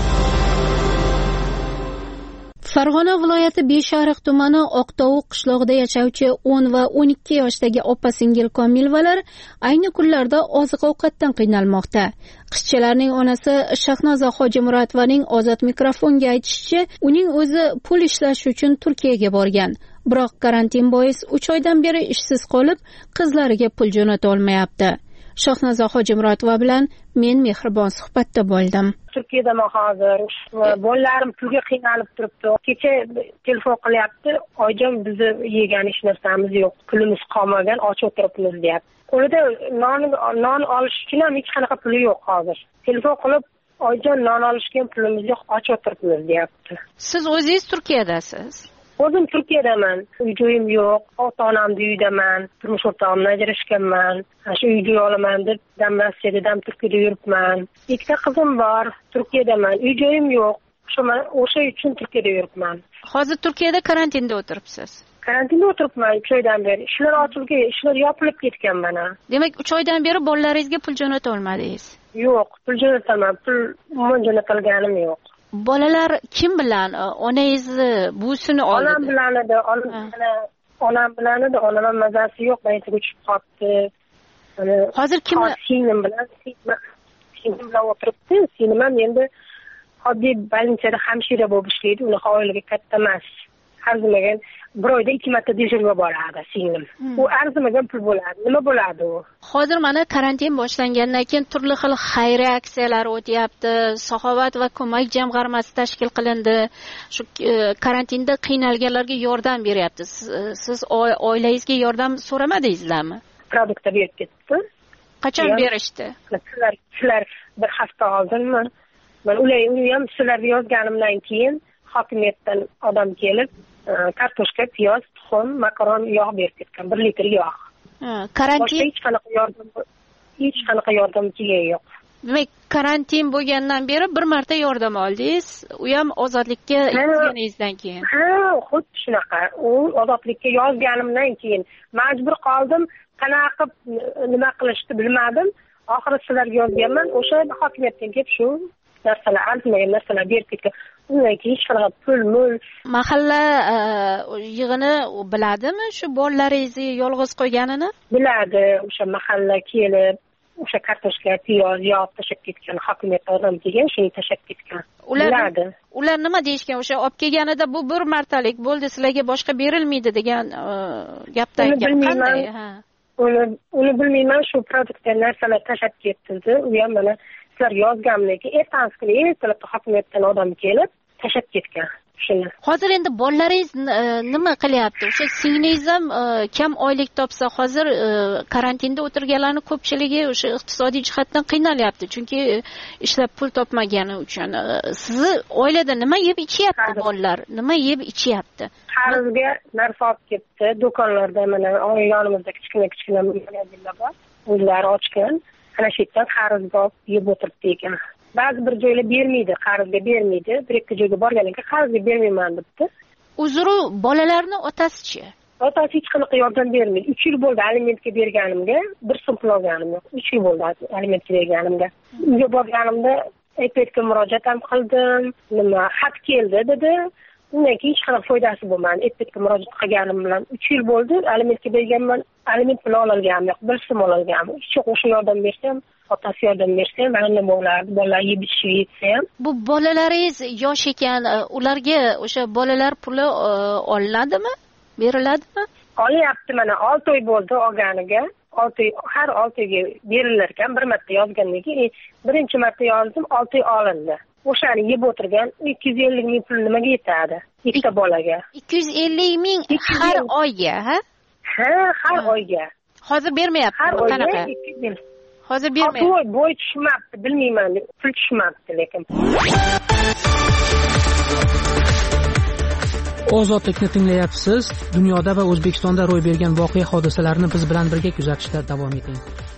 Farg'ona viloyati Beshariq tumani Oqtovuq qishlog'ida yashovchi 10 va 12 yoshdagi opa-singil Komilvalar ayni kunlarda oziq-ovqatdan qiynalmoqda. Qizchalarning onasi Shahnoza Hojimuratovaning Ozod mikrofonga aytishicha, uning o'zi pul ishlash uchun Turkiyaga borgan. Biroq karantin bois 3 oydan beri ishsiz qolib, qizlariga pul jo'nata olmayapti. Shahnoza Hojimuratova bilan men mehribon suhbatda bo'ldim. Turkiyadaman hozir. Bolalarim pulga qiynalib turibdi. Kecha telefon qilyapti. Oyijon, bizni yegan hech narsamiz yo'q. Pulimiz qolmagan, och o'tiribmiz deyapti. Qo'lida non olish uchun ham hech qanaqa puli yo'q hozir. Telefon qilib, oyijon, non olishga ham pulimiz yo'q, och o'tiribmiz deyapti. Siz o'zingiz Turkiyadasiz? O'zim Turkiyadaman. Uy-joyim yo'q. Ota-onamning uyidaman. Turmush o'rtog'imdan ajrashganman. Shu uy-joy olaman deb dam Rossiyada, dam Turkiyada yuribman. 2 ta qizim bor. Turkiyadaman. Uy-joyim yo'q. O'sha uchun Turkiyada yuribman. Hozir Turkiyada karantinda o'tiribsiz. Karantinda o'tiribman 3 oydan beri. Ishlar ochilgan, ishlar yopilib ketgan mana. Demak, 3 oydan beri bolalaringizga pul jo'nata olmadingiz? Yo'q, pul jo'nataman. Pul umuman jo'natilganim yo'q. Bolalar kim bilan? Onangizni, buvisini oldi? Onam bilan edi. Onam bilan edi. Onam mazasi yo'q, baytaga tushib qoldi. Hozir kim? Singlim bilan o'tiribdi. Singlim ham endi oddiy больницада hamshira bo'lib ishlaydi. Uni oilaga katta emas. Arzimagan 1 oyda 2 marta dejurga boradi singlim. U arzimagan pul bo'ladi. Nima bo'ladi u? Hozir mana karantin boshlangandan keyin turli xil xayriya aksiyalari o'tyapti. Saxovat va ko'mak jamg'armasi tashkil qilindi. Shu karantinda qiynalganlarga yordam beryapti. Siz oilangizga yordam so'ramadingizlarmi? Produktlar berib ketdi. Qachon berishdi? Sizlar bir hafta oldinmi? Men uni ham sizlarga yozganimdan keyin hokimiyatdan odam kelib, kartoshka, piyoz, tuxum, makaron, yog' berib ketgan. 1 litr yog'. Karantin hech qanaqa yordam kelgan yo'q. Demak, karantin bo'lgandan beri bir marta yordam oldingiz, u ham ozodlikka yetganingizdan keyin. Ha, xuddi shunaqa. U ozodlikka yozganimdan keyin majbur qoldim, qanaqa nima qilishni bilmadim. Oxiri sizlarga yozganman, o'sha hokimiyatdan kelib shu narsalar, arzimagan narsalar berib ketgan. undan keyin hech qanaqa pul mahalla yig'ini biladimi shu bolalaringizni yolg'iz qo'yganini? Biladi. O'sha mahalla kelib o'sha kartoshka, piyoz yog'ib tashlab ketgan, hokimiyat odam kelgan, shuni tashlab ketgan. Ular nima deyishgan? O'sha olib kelganida bu bir martalik bo'ldi, sizlarga boshqa berilmaydi degan gapdan qanday? Uni bilmayman, shu produktga narsalar tashlab ketdi. U ham mana sizlar yozganmiki, ertasi kuni ertalabda hokimiyatdan odam kelib tashlab ketgan. Shuni. Hozir endi bolalaringiz nima qilyapti? O'sha singlingiz ham kam oylik topsa, hozir karantinda o'tirganlarning ko'pchiligi o'sha iqtisodiy jihatdan qiynalyapti, chunki ishlab pul topmagani uchun. Sizni oilada nima yeb ichyapti bolalar? Nima yeb ichyapti? Qarzga narsa olib ketdi. Do'konlarda mana yonimizda kichkina magazinlar bor. O'zlari ochgan. Ana shu yerdan qarzga olib yeb o'tiribdi ekan. Ba'zi bir joylar bermaydi, qarzga bermaydi. Bir-ikki joyga borganingda qarzga bermayman debdi. Uzru bolalarning otasi-chi? Otasi hech qanaqa yordam bermaydi. 3 yil bo'ldi alimentga berganimga, bir so'm pul olganim yo'q. 3 yil bo'ldi alimentga berganimga. Uyga borganimda aytga murojaat ham qildim. Nima, xat keldi dedi. Undan keyin hech qanaqa foydasi bo'lmadi. Aytga murojaat qilganim bilan 3 yil bo'ldi alimentga berganman. Aliment puli ololganim yo'q, bir so'm ololganim. Hech yo'q, o'sha yordam bersam, otasi yordam bersa, mana nima bo'lardi? Bolalar yeb ichishi yetsa ham. Bu bolalaringiz yosh ekan, ularga o'sha bolalar puli olinadimi? Beriladimi? Olyapti, mana 6 oy bo'ldi olganiga. 6 oy, har 6 oyga berilar ekan, bir marta yozgandan keyin birinchi marta yozdim, 6 oy olindi. O'shani yeb o'tirgan 250 ming pul nimaga yetadi? Ikkita bolaga. 250 ming har oyga, ha? Ha, har oyga. Hozir bermayapti. Qanaqa? Hozir bermayapti. Bo'y tushmabdi, bilmayman, pul tushmabdi lekin. Ozodlikni tinglayapsiz. Dunyoda va O'zbekistonda ro'y bergan voqea hodisalarni biz bilan birga kuzatishda davom eting.